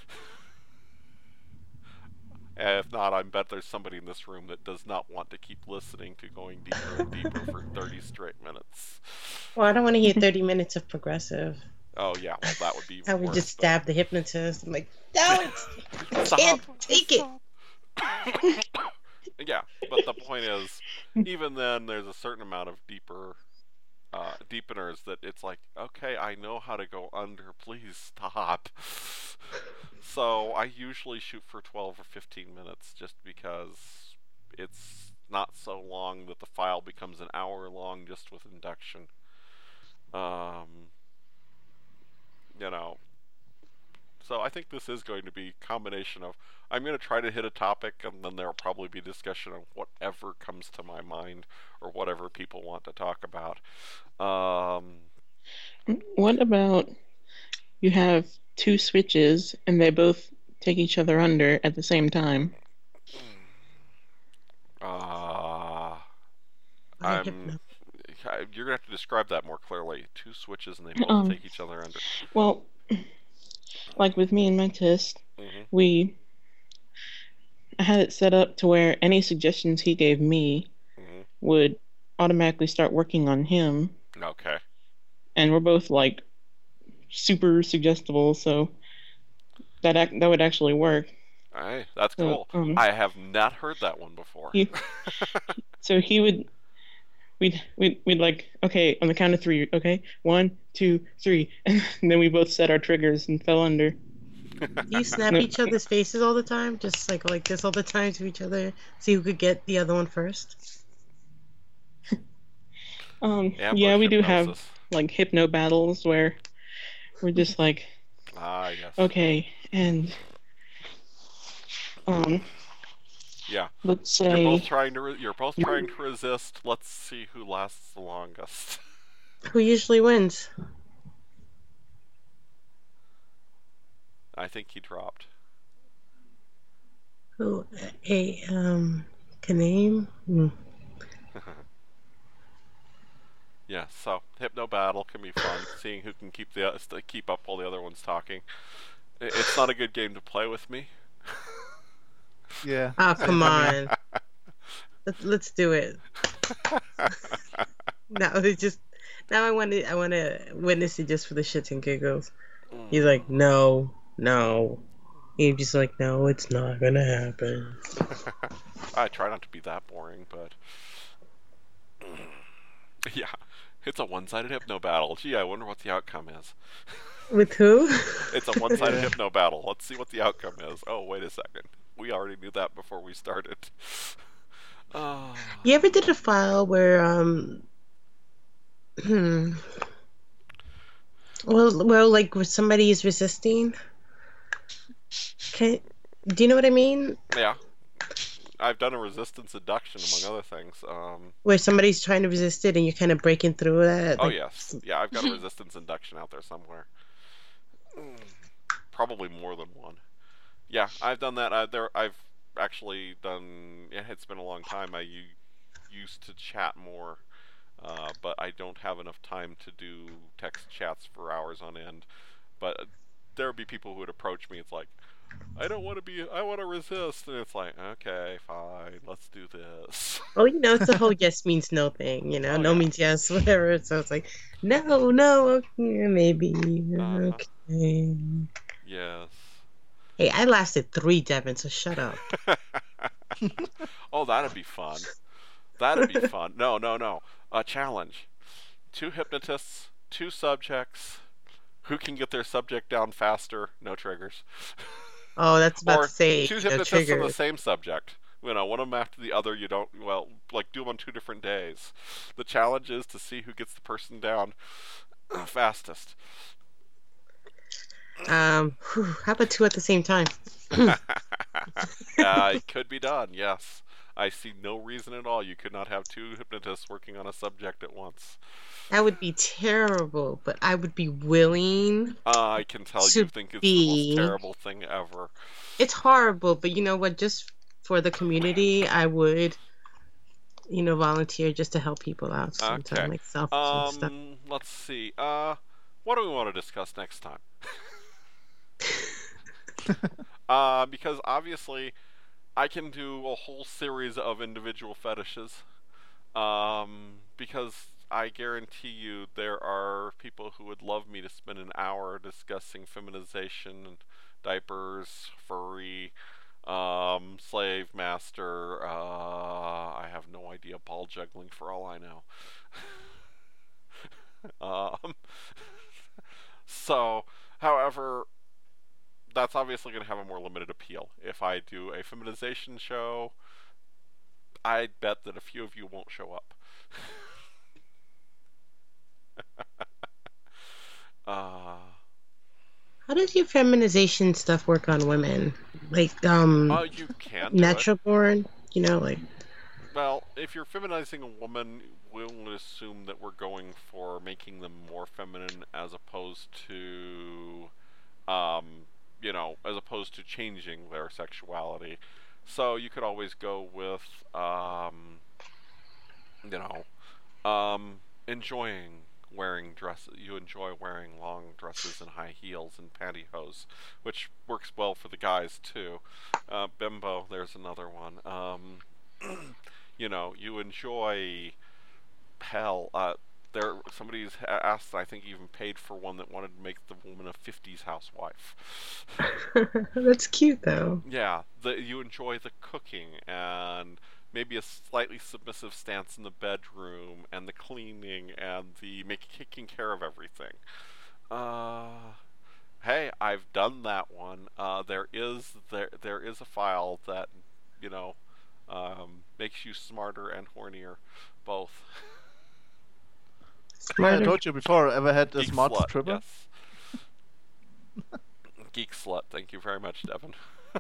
If not, I bet there's somebody in this room that does not want to keep listening to going deeper and deeper for 30 straight minutes. Well, I don't want to hear 30 minutes of progressive. Oh, yeah, well, that would be even I would worse, just stab the hypnotist. I'm like, no, I can't take it. Yeah, but the point is, even then, there's a certain amount of deepeners that it's like, okay, I know how to go under, please stop. So I usually shoot for 12 or 15 minutes just because it's not so long that the file becomes an hour long just with induction. You know, so I think this is going to be a combination of, I'm going to try to hit a topic and then there'll probably be discussion on whatever comes to my mind or whatever people want to talk about. What about you have two switches and they both take each other under at the same time? You're going to have to describe that more clearly. Two switches and they both take each other under. Well, like with me and my test, I had it set up to where any suggestions he gave me would automatically start working on him. Okay. And we're both like super suggestible, so that would actually work. Alright, that's cool. I have not heard that one before. So he would, we'd like, okay, on the count of 3, okay, 1, 2, 3, and then we both set our triggers and fell under. Do you snap each other's faces all the time? Just like this all the time to each other? See who could get the other one first? Yeah, we do have like hypno battles where we're just like, yes. Okay, and yeah. Let's say you're both trying to resist. Let's see who lasts the longest. Who usually wins? I think he dropped. Who? Kaname? Yeah, so hypno battle can be fun. Seeing who can keep up while the other one's talking. It's not a good game to play with me. Yeah. Oh, come on. Let's do it. Now I want to witness it just for the shits and giggles. He's like, no. He's just like, no, it's not gonna happen. I try not to be that boring, but yeah, it's a one-sided hypno battle. Gee, I wonder what the outcome is. With who? It's a one-sided hypno battle. Let's see what the outcome is. Oh, wait a second. We already knew that before we started. You ever did a file where well, like where somebody is resisting? Do you know what I mean? Yeah. I've done a resistance induction, among other things. Where somebody's trying to resist it and you're kind of breaking through that? Oh, yes. Yeah, I've got a resistance induction out there somewhere. Probably more than one. Yeah, I've done that. I've actually done... Yeah, it's been a long time. I used to chat more, but I don't have enough time to do text chats for hours on end. But there would be people who would approach me. It's like, I want to resist. And it's like, okay, fine, let's do this. Oh, it's the whole yes means no thing, no means yes, whatever. So it's like, no, okay, maybe, okay. Yes. Hey, I lasted 3, Devin, so shut up. Oh, that'd be fun. That'd be fun. No. A challenge. 2 hypnotists, 2 subjects. Who can get their subject down faster? No triggers. Oh, that's about to say 2 hypnotists on the same subject. One of them after the other. You don't, do them on 2 different days. The challenge is to see who gets the person down fastest. How about 2 at the same time? It could be done, yes. I see no reason at all you could not have 2 hypnotists working on a subject at once. That would be terrible, but I would be willing. I can tell you think it's the most terrible thing ever. It's horrible, but you know what? Just for the community, I would, volunteer just to help people out sometimes, like self stuff. Let's see. What do we want to discuss next time? Because obviously, I can do a whole series of individual fetishes. Because I guarantee you there are people who would love me to spend an hour discussing feminization and diapers, furry, slave master, I have no idea, ball juggling for all I know. So, however, that's obviously going to have a more limited appeal. If I do a feminization show, I bet that a few of you won't show up. How does your feminization stuff work on women? Like, you can natural born, Well, if you're feminizing a woman, we'll assume that we're going for making them more feminine as opposed to, changing their sexuality. So you could always go with, enjoying wearing dresses. You enjoy wearing long dresses and high heels and pantyhose, which works well for the guys too. Bimbo, there's another one. You enjoy somebody's asked, I think even paid for one that wanted to make the woman a 50s housewife. That's cute though. Yeah, you enjoy the cooking and maybe a slightly submissive stance in the bedroom and the cleaning and the taking care of everything. Hey, I've done that one. There is a file that makes you smarter and hornier, both. Yeah, I told you before. Ever had a smart slut, stripper? Yes. Geek slut. Thank you very much, Devin.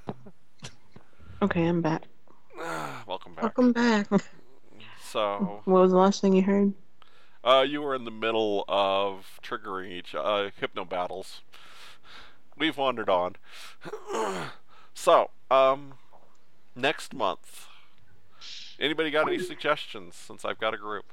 Okay, I'm back. Welcome back. Welcome back. So, what was the last thing you heard? You were in the middle of triggering each hypno battles. We've wandered on. So, next month. Anybody got any suggestions? Since I've got a group.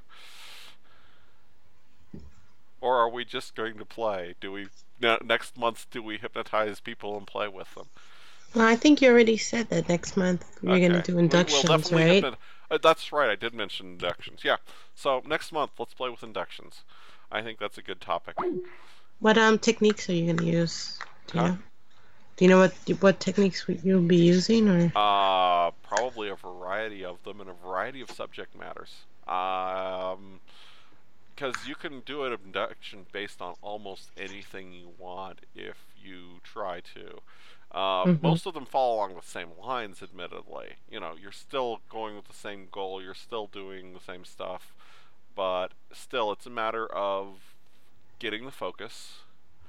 Or are we just going to play? Next month, do we hypnotize people and play with them? Well, I think you already said that next month you're going to do inductions, right? That's right, I did mention inductions. Yeah. So next month, let's play with inductions. I think that's a good topic. What techniques are you going to use? Do you know? Do you know what techniques you'll be using, or? Probably a variety of them and a variety of subject matters. Because you can do an induction based on almost anything you want if you try to. Most of them fall along the same lines, admittedly. You're still going with the same goal, you're still doing the same stuff, but still, it's a matter of getting the focus,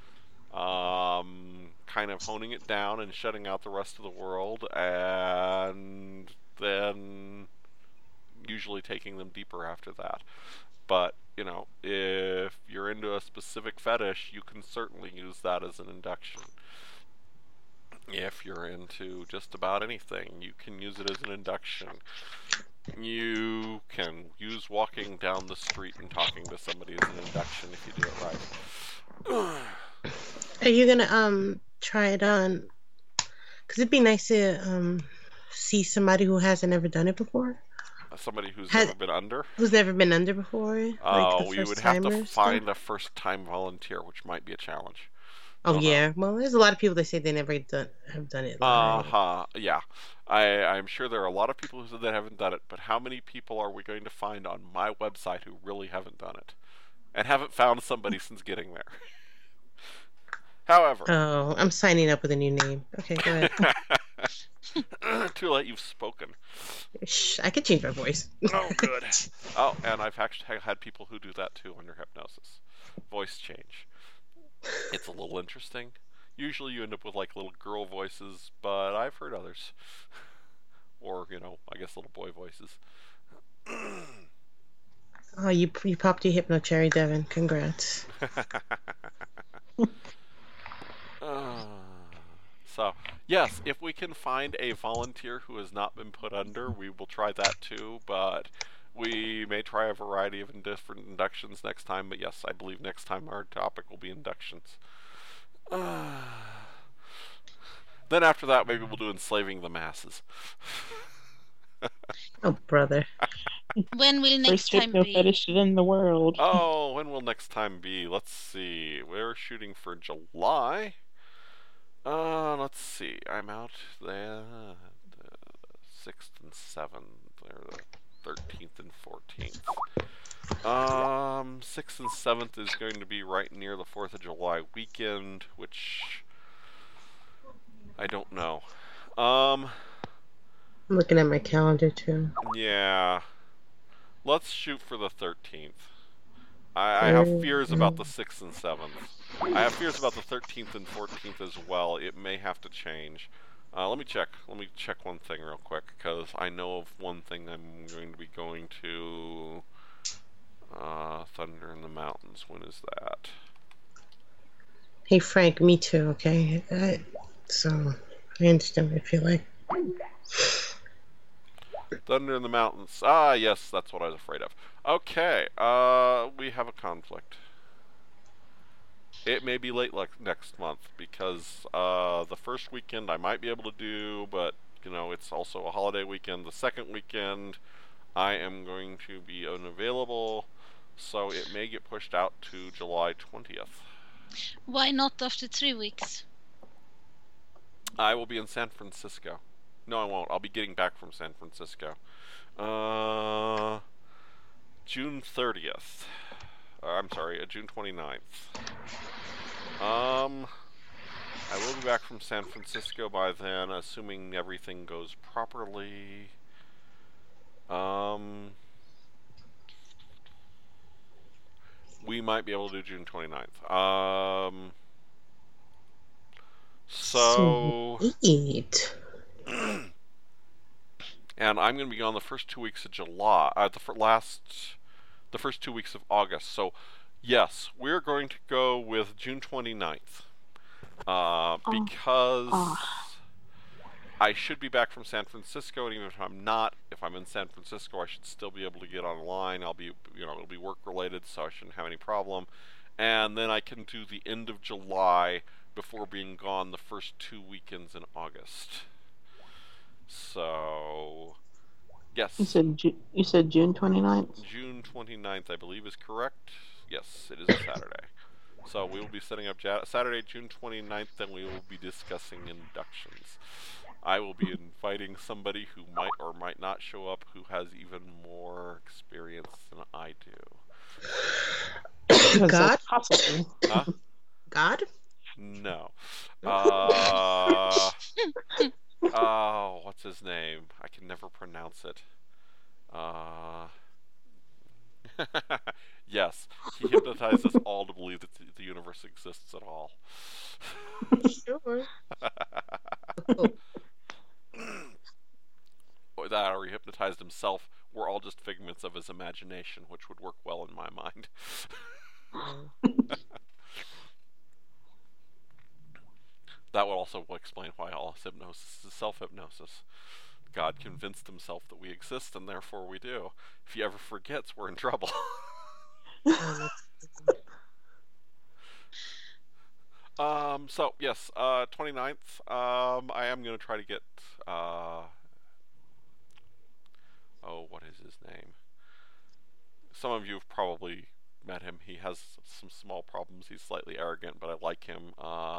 kind of honing it down and shutting out the rest of the world, and then usually taking them deeper after that. But, if you're into a specific fetish, you can certainly use that as an induction. If you're into just about anything, you can use it as an induction. You can use walking down the street and talking to somebody as an induction if you do it right. Are you gonna try it on, because it'd be nice to see somebody who hasn't ever done it before. Somebody who's never been under? Who's never been under before. Oh, we would have to find a first-time volunteer, which might be a challenge. Oh, yeah. Well, there's a lot of people that say they never have done it. Yeah. I'm sure there are a lot of people who said they haven't done it, but how many people are we going to find on my website who really haven't done it? And haven't found somebody since getting there? However. Oh, I'm signing up with a new name. Okay, go ahead. Too late, you've spoken. Shh, I could change my voice. Oh, good. Oh, and I've actually had people who do that too under hypnosis. Voice change. It's a little interesting. Usually you end up with like little girl voices, but I've heard others. Or, I guess little boy voices. Oh, you popped your hypno cherry, Devin. Congrats. So, yes, if we can find a volunteer who has not been put under, we will try that too, but we may try a variety of different inductions next time, but yes, I believe next time our topic will be inductions. Then after that, maybe we'll do enslaving the masses. Oh, brother. When will next time be? Fetish in the world. Oh, when will next time be? Let's see. We're shooting for July. Let's see. I'm out there the 6th and 7th. They're the 13th and 14th. 6th and 7th is going to be right near the 4th of July weekend, which I don't know. I'm looking at my calendar too. Yeah. Let's shoot for the 13th. I have fears about the 6th and 7th. I have fears about the 13th and 14th as well. It may have to change. Let me check. Let me check one thing real quick, because I know of one thing I'm going to be going to. Thunder in the Mountains. When is that? Hey, Frank, me too, okay? So, I understand what I feel like. Thunder in the Mountains. Ah, yes, that's what I was afraid of. Okay, we have a conflict. It may be late next month, because the first weekend I might be able to do, but, it's also a holiday weekend. The second weekend, I am going to be unavailable, so it may get pushed out to July 20th. Why not after 3 weeks? I will be in San Francisco. No, I won't. I'll be getting back from San Francisco. June 30th. I'm sorry, June 29th. I will be back from San Francisco by then, assuming everything goes properly. We might be able to do June 29th. Sweet. And I'm going to be on the first 2 weeks of July, the first 2 weeks of August. So, yes, we're going to go with June 29th. Because I should be back from San Francisco, and even if I'm not, if I'm in San Francisco, I should still be able to get online. I'll be, it'll be work related, so I shouldn't have any problem. And then I can do the end of July before being gone the first 2 weekends in August. So, yes. You said June 29th? June 29th, I believe, is correct. Yes, it is a Saturday. So we will be setting up Saturday, June 29th, and we will be discussing inductions. I will be inviting somebody who might or might not show up who has even more experience than I do. God? Huh? God? No. What's his name? I can never pronounce it. Yes, he hypnotized us all to believe that the universe exists at all. Sure. Or that, or he hypnotized himself. We're all just figments of his imagination, which would work well in my mind. That would also explain why all hypnosis is self-hypnosis. God convinced himself that we exist, and therefore we do. If he ever forgets, we're in trouble. So yes, 29th. I am gonna try to get. What is his name? Some of you have probably met him. He has some small problems. He's slightly arrogant, but I like him.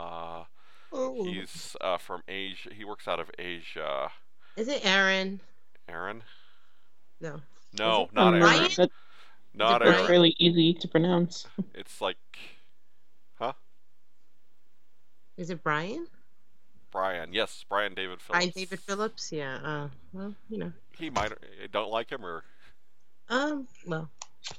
He's from Asia. He works out of Asia. Is it Aaron? Aaron? No. No, not Aaron. Not Aaron. It's really easy to pronounce. It's like, huh? Is it Brian? Brian, yes, Brian David Phillips. Brian David Phillips, yeah. Well, you know. He might don't like him or. Well.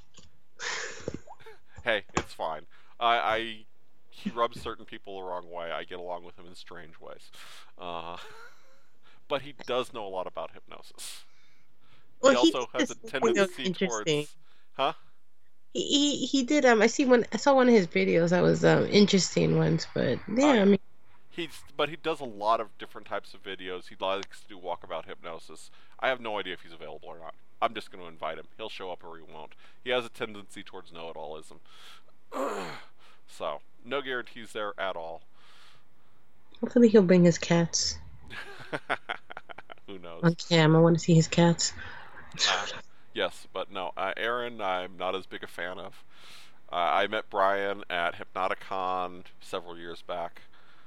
Hey, it's fine. He rubs certain people the wrong way. I get along with him in strange ways. But he does know a lot about hypnosis. Well, he also has a tendency towards, huh? He did. I saw one of his videos that was interesting ones, but yeah, I mean. He does a lot of different types of videos. He likes to do walkabout hypnosis. I have no idea if he's available or not. I'm just going to invite him. He'll show up or he won't. He has a tendency towards know-it-allism. So, no guarantees there at all. Hopefully he'll bring his cats. Who knows? On cam, I want to see his cats. Yes, but no. Aaron, I'm not as big a fan of. I met Brian at Hypnoticon several years back.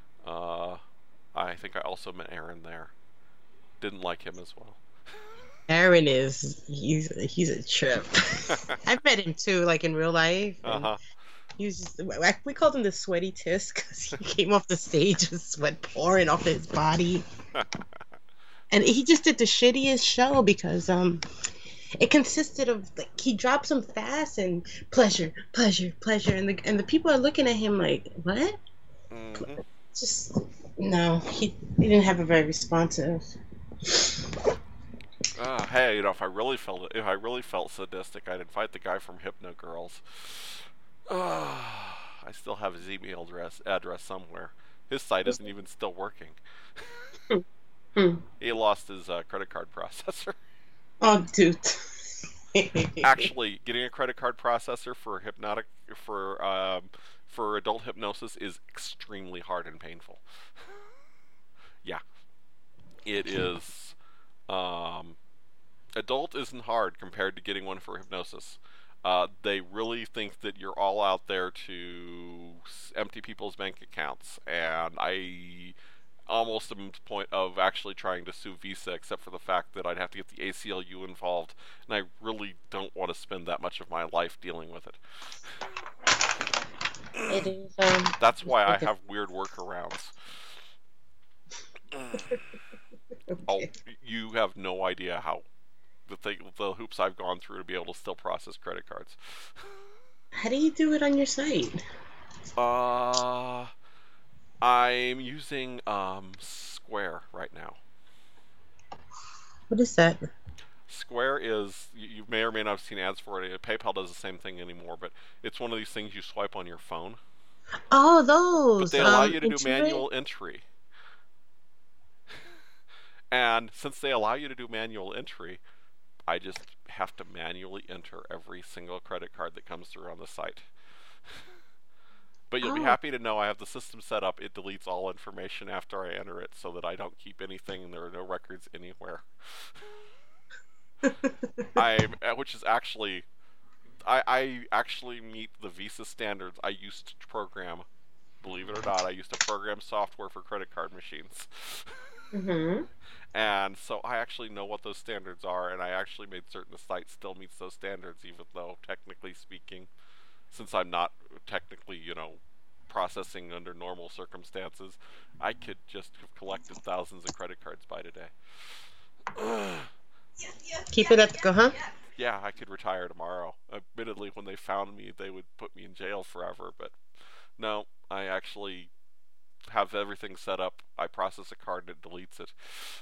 I think I also met Aaron there. Didn't like him as well. Aaron he's a trip. I've met him too, like in real life. He was just, we called him the sweaty tisk because he came off the stage with sweat pouring off his body. And he just did the shittiest show because it consisted of like he drops them fast and pleasure, and the people are looking at him like, what? Mm-hmm. Just no, he didn't have a very responsive. Hey, if I really felt sadistic, I'd invite the guy from Hypno Girls. I still have his email address somewhere. His site isn't even still working. He lost his credit card processor. Oh, dude. Actually, getting a credit card processor for adult hypnosis is extremely hard and painful. Yeah, it is. Adult isn't hard compared to getting one for hypnosis. They really think that you're all out there to empty people's bank accounts, and I almost am to the point of actually trying to sue Visa, except for the fact that I'd have to get the ACLU involved, and I really don't want to spend that much of my life dealing with it. It is. That's why I have weird workarounds. Okay. Oh, you have no idea how the hoops I've gone through to be able to still process credit cards. How do you do it on your site? I'm using Square right now. What is that? Square is, you may or may not have seen ads for it. PayPal does the same thing anymore, but it's one of these things you swipe on your phone. Oh, those. But they allow you to do manual entry. And since they allow you to do manual entry, I just have to manually enter every single credit card that comes through on the site. But you'll be happy to know I have the system set up. It deletes all information after I enter it so that I don't keep anything and there are no records anywhere. Which is actually, I actually meet the Visa standards. I used to program, believe it or not, I used to program software for credit card machines. Mm-hmm. And so I actually know what those standards are, and I actually made certain the site still meets those standards, even though, technically speaking, since I'm not technically, processing under normal circumstances, I could just have collected thousands of credit cards by today. Keep it up, huh? Yeah, I could retire tomorrow. Admittedly, when they found me, they would put me in jail forever, but no, I actually have everything set up. I process a card and it deletes it.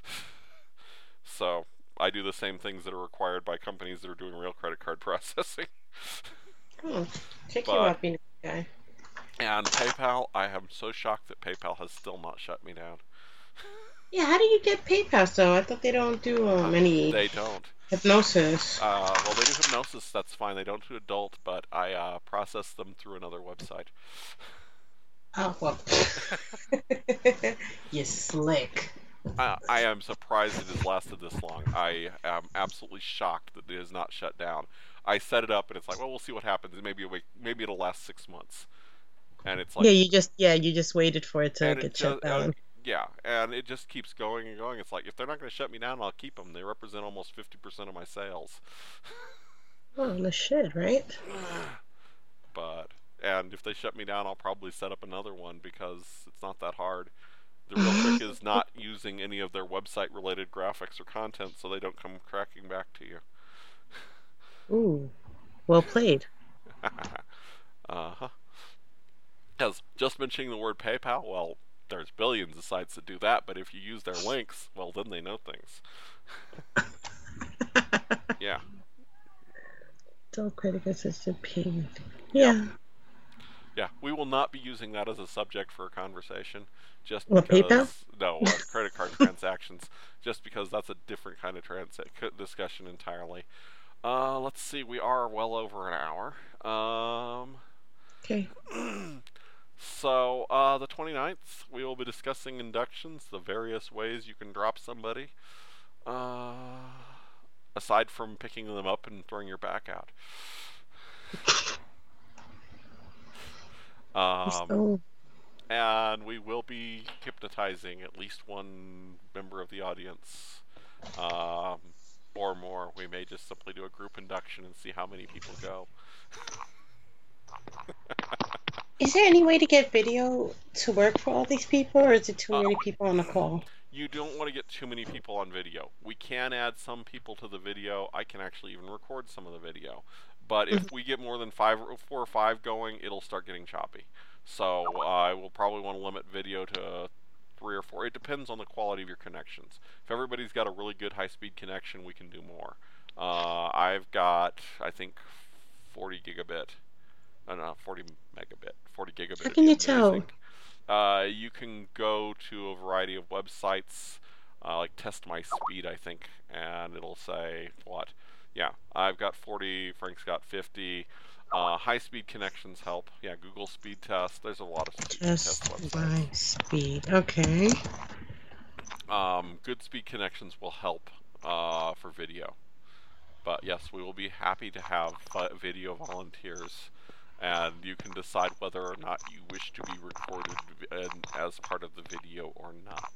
So I do the same things that are required by companies that are doing real credit card processing. Check you up, guy. And PayPal, I am so shocked that PayPal has still not shut me down. Yeah, how do you get PayPal? So I thought they don't do any. They don't. Hypnosis. Well, they do hypnosis. That's fine. They don't do adult, but I process them through another website. Oh, well. You're slick. I am surprised it has lasted this long. I am absolutely shocked that it has not shut down. I set it up and it's like, well, we'll see what happens. Maybe it'll last 6 months. And it's like, you just waited for it to get shut down. Yeah, and it just keeps going and going. It's like, if they're not going to shut me down, I'll keep them. They represent almost 50% of my sales. Oh, no shit, right? And if they shut me down, I'll probably set up another one because it's not that hard. The real trick is not using any of their website-related graphics or content so they don't come cracking back to you. Ooh, well played. Uh-huh. Because just mentioning the word PayPal, well, there's billions of sites that do that, but if you use their links, well, then they know things. Yeah. Don't credit assisted payment. Yeah. Yeah, we will not be using that as a subject for a conversation. Just because PayPal? No, credit card transactions. Just because that's a different kind of discussion entirely. Let's see, we are well over an hour. Okay. So, the 29th, we will be discussing inductions, the various ways you can drop somebody. Aside from picking them up and throwing your back out. And we will be hypnotizing at least one member of the audience, or more. We may just simply do a group induction and see how many people go. Is there any way to get video to work for all these people, or is it too many people on the call? You don't want to get too many people on video. We can add some people to the video. I can actually even record some of the video. But if we get more than 4 or 5 going, it'll start getting choppy. So I will probably want to limit video to 3 or 4. It depends on the quality of your connections. If everybody's got a really good high-speed connection, we can do more. I've got, I think, 40 gigabit. No, 40 megabit. 40 gigabit. How can you tell? You can go to a variety of websites, like Test My Speed, I think, and it'll say, what? Yeah, I've got 40, Frank's got 50. High-speed connections help. Yeah, Google Speed Test. There's a lot of speed test websites. My speed, okay. Good speed connections will help for video. But yes, we will be happy to have video volunteers. And you can decide whether or not you wish to be recorded as part of the video or not.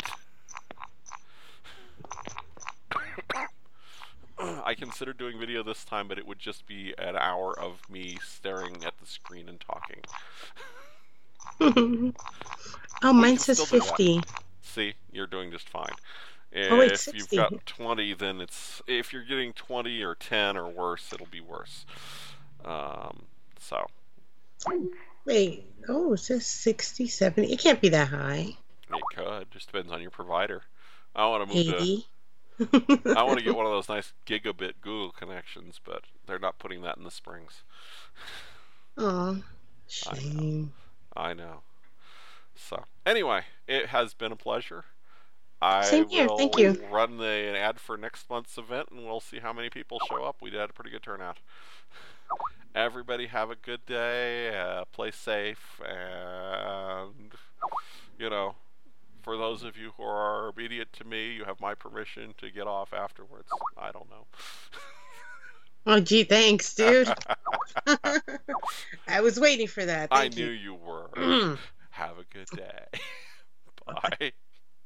I considered doing video this time, but it would just be an hour of me staring at the screen and talking. Oh, mine says 50. See, you're doing just fine. Oh, wait, if 60. You've got 20, then if you're getting 20 or 10 or worse, it'll be worse. So. Wait, it says 60, 70. It can't be that high. It could. Just depends on your provider. I want to move 80. I want to get one of those nice gigabit Google connections, but they're not putting that in the Springs. Aw, shame. I know. So, anyway, it has been a pleasure. Same here. Thank you. Run an ad for next month's event, and we'll see how many people show up. We had a pretty good turnout. Everybody have a good day, play safe, and, for those of you who are obedient to me, you have my permission to get off afterwards. I don't know. Oh, gee, thanks, dude. I was waiting for that. I knew you were. Have a good day. Bye.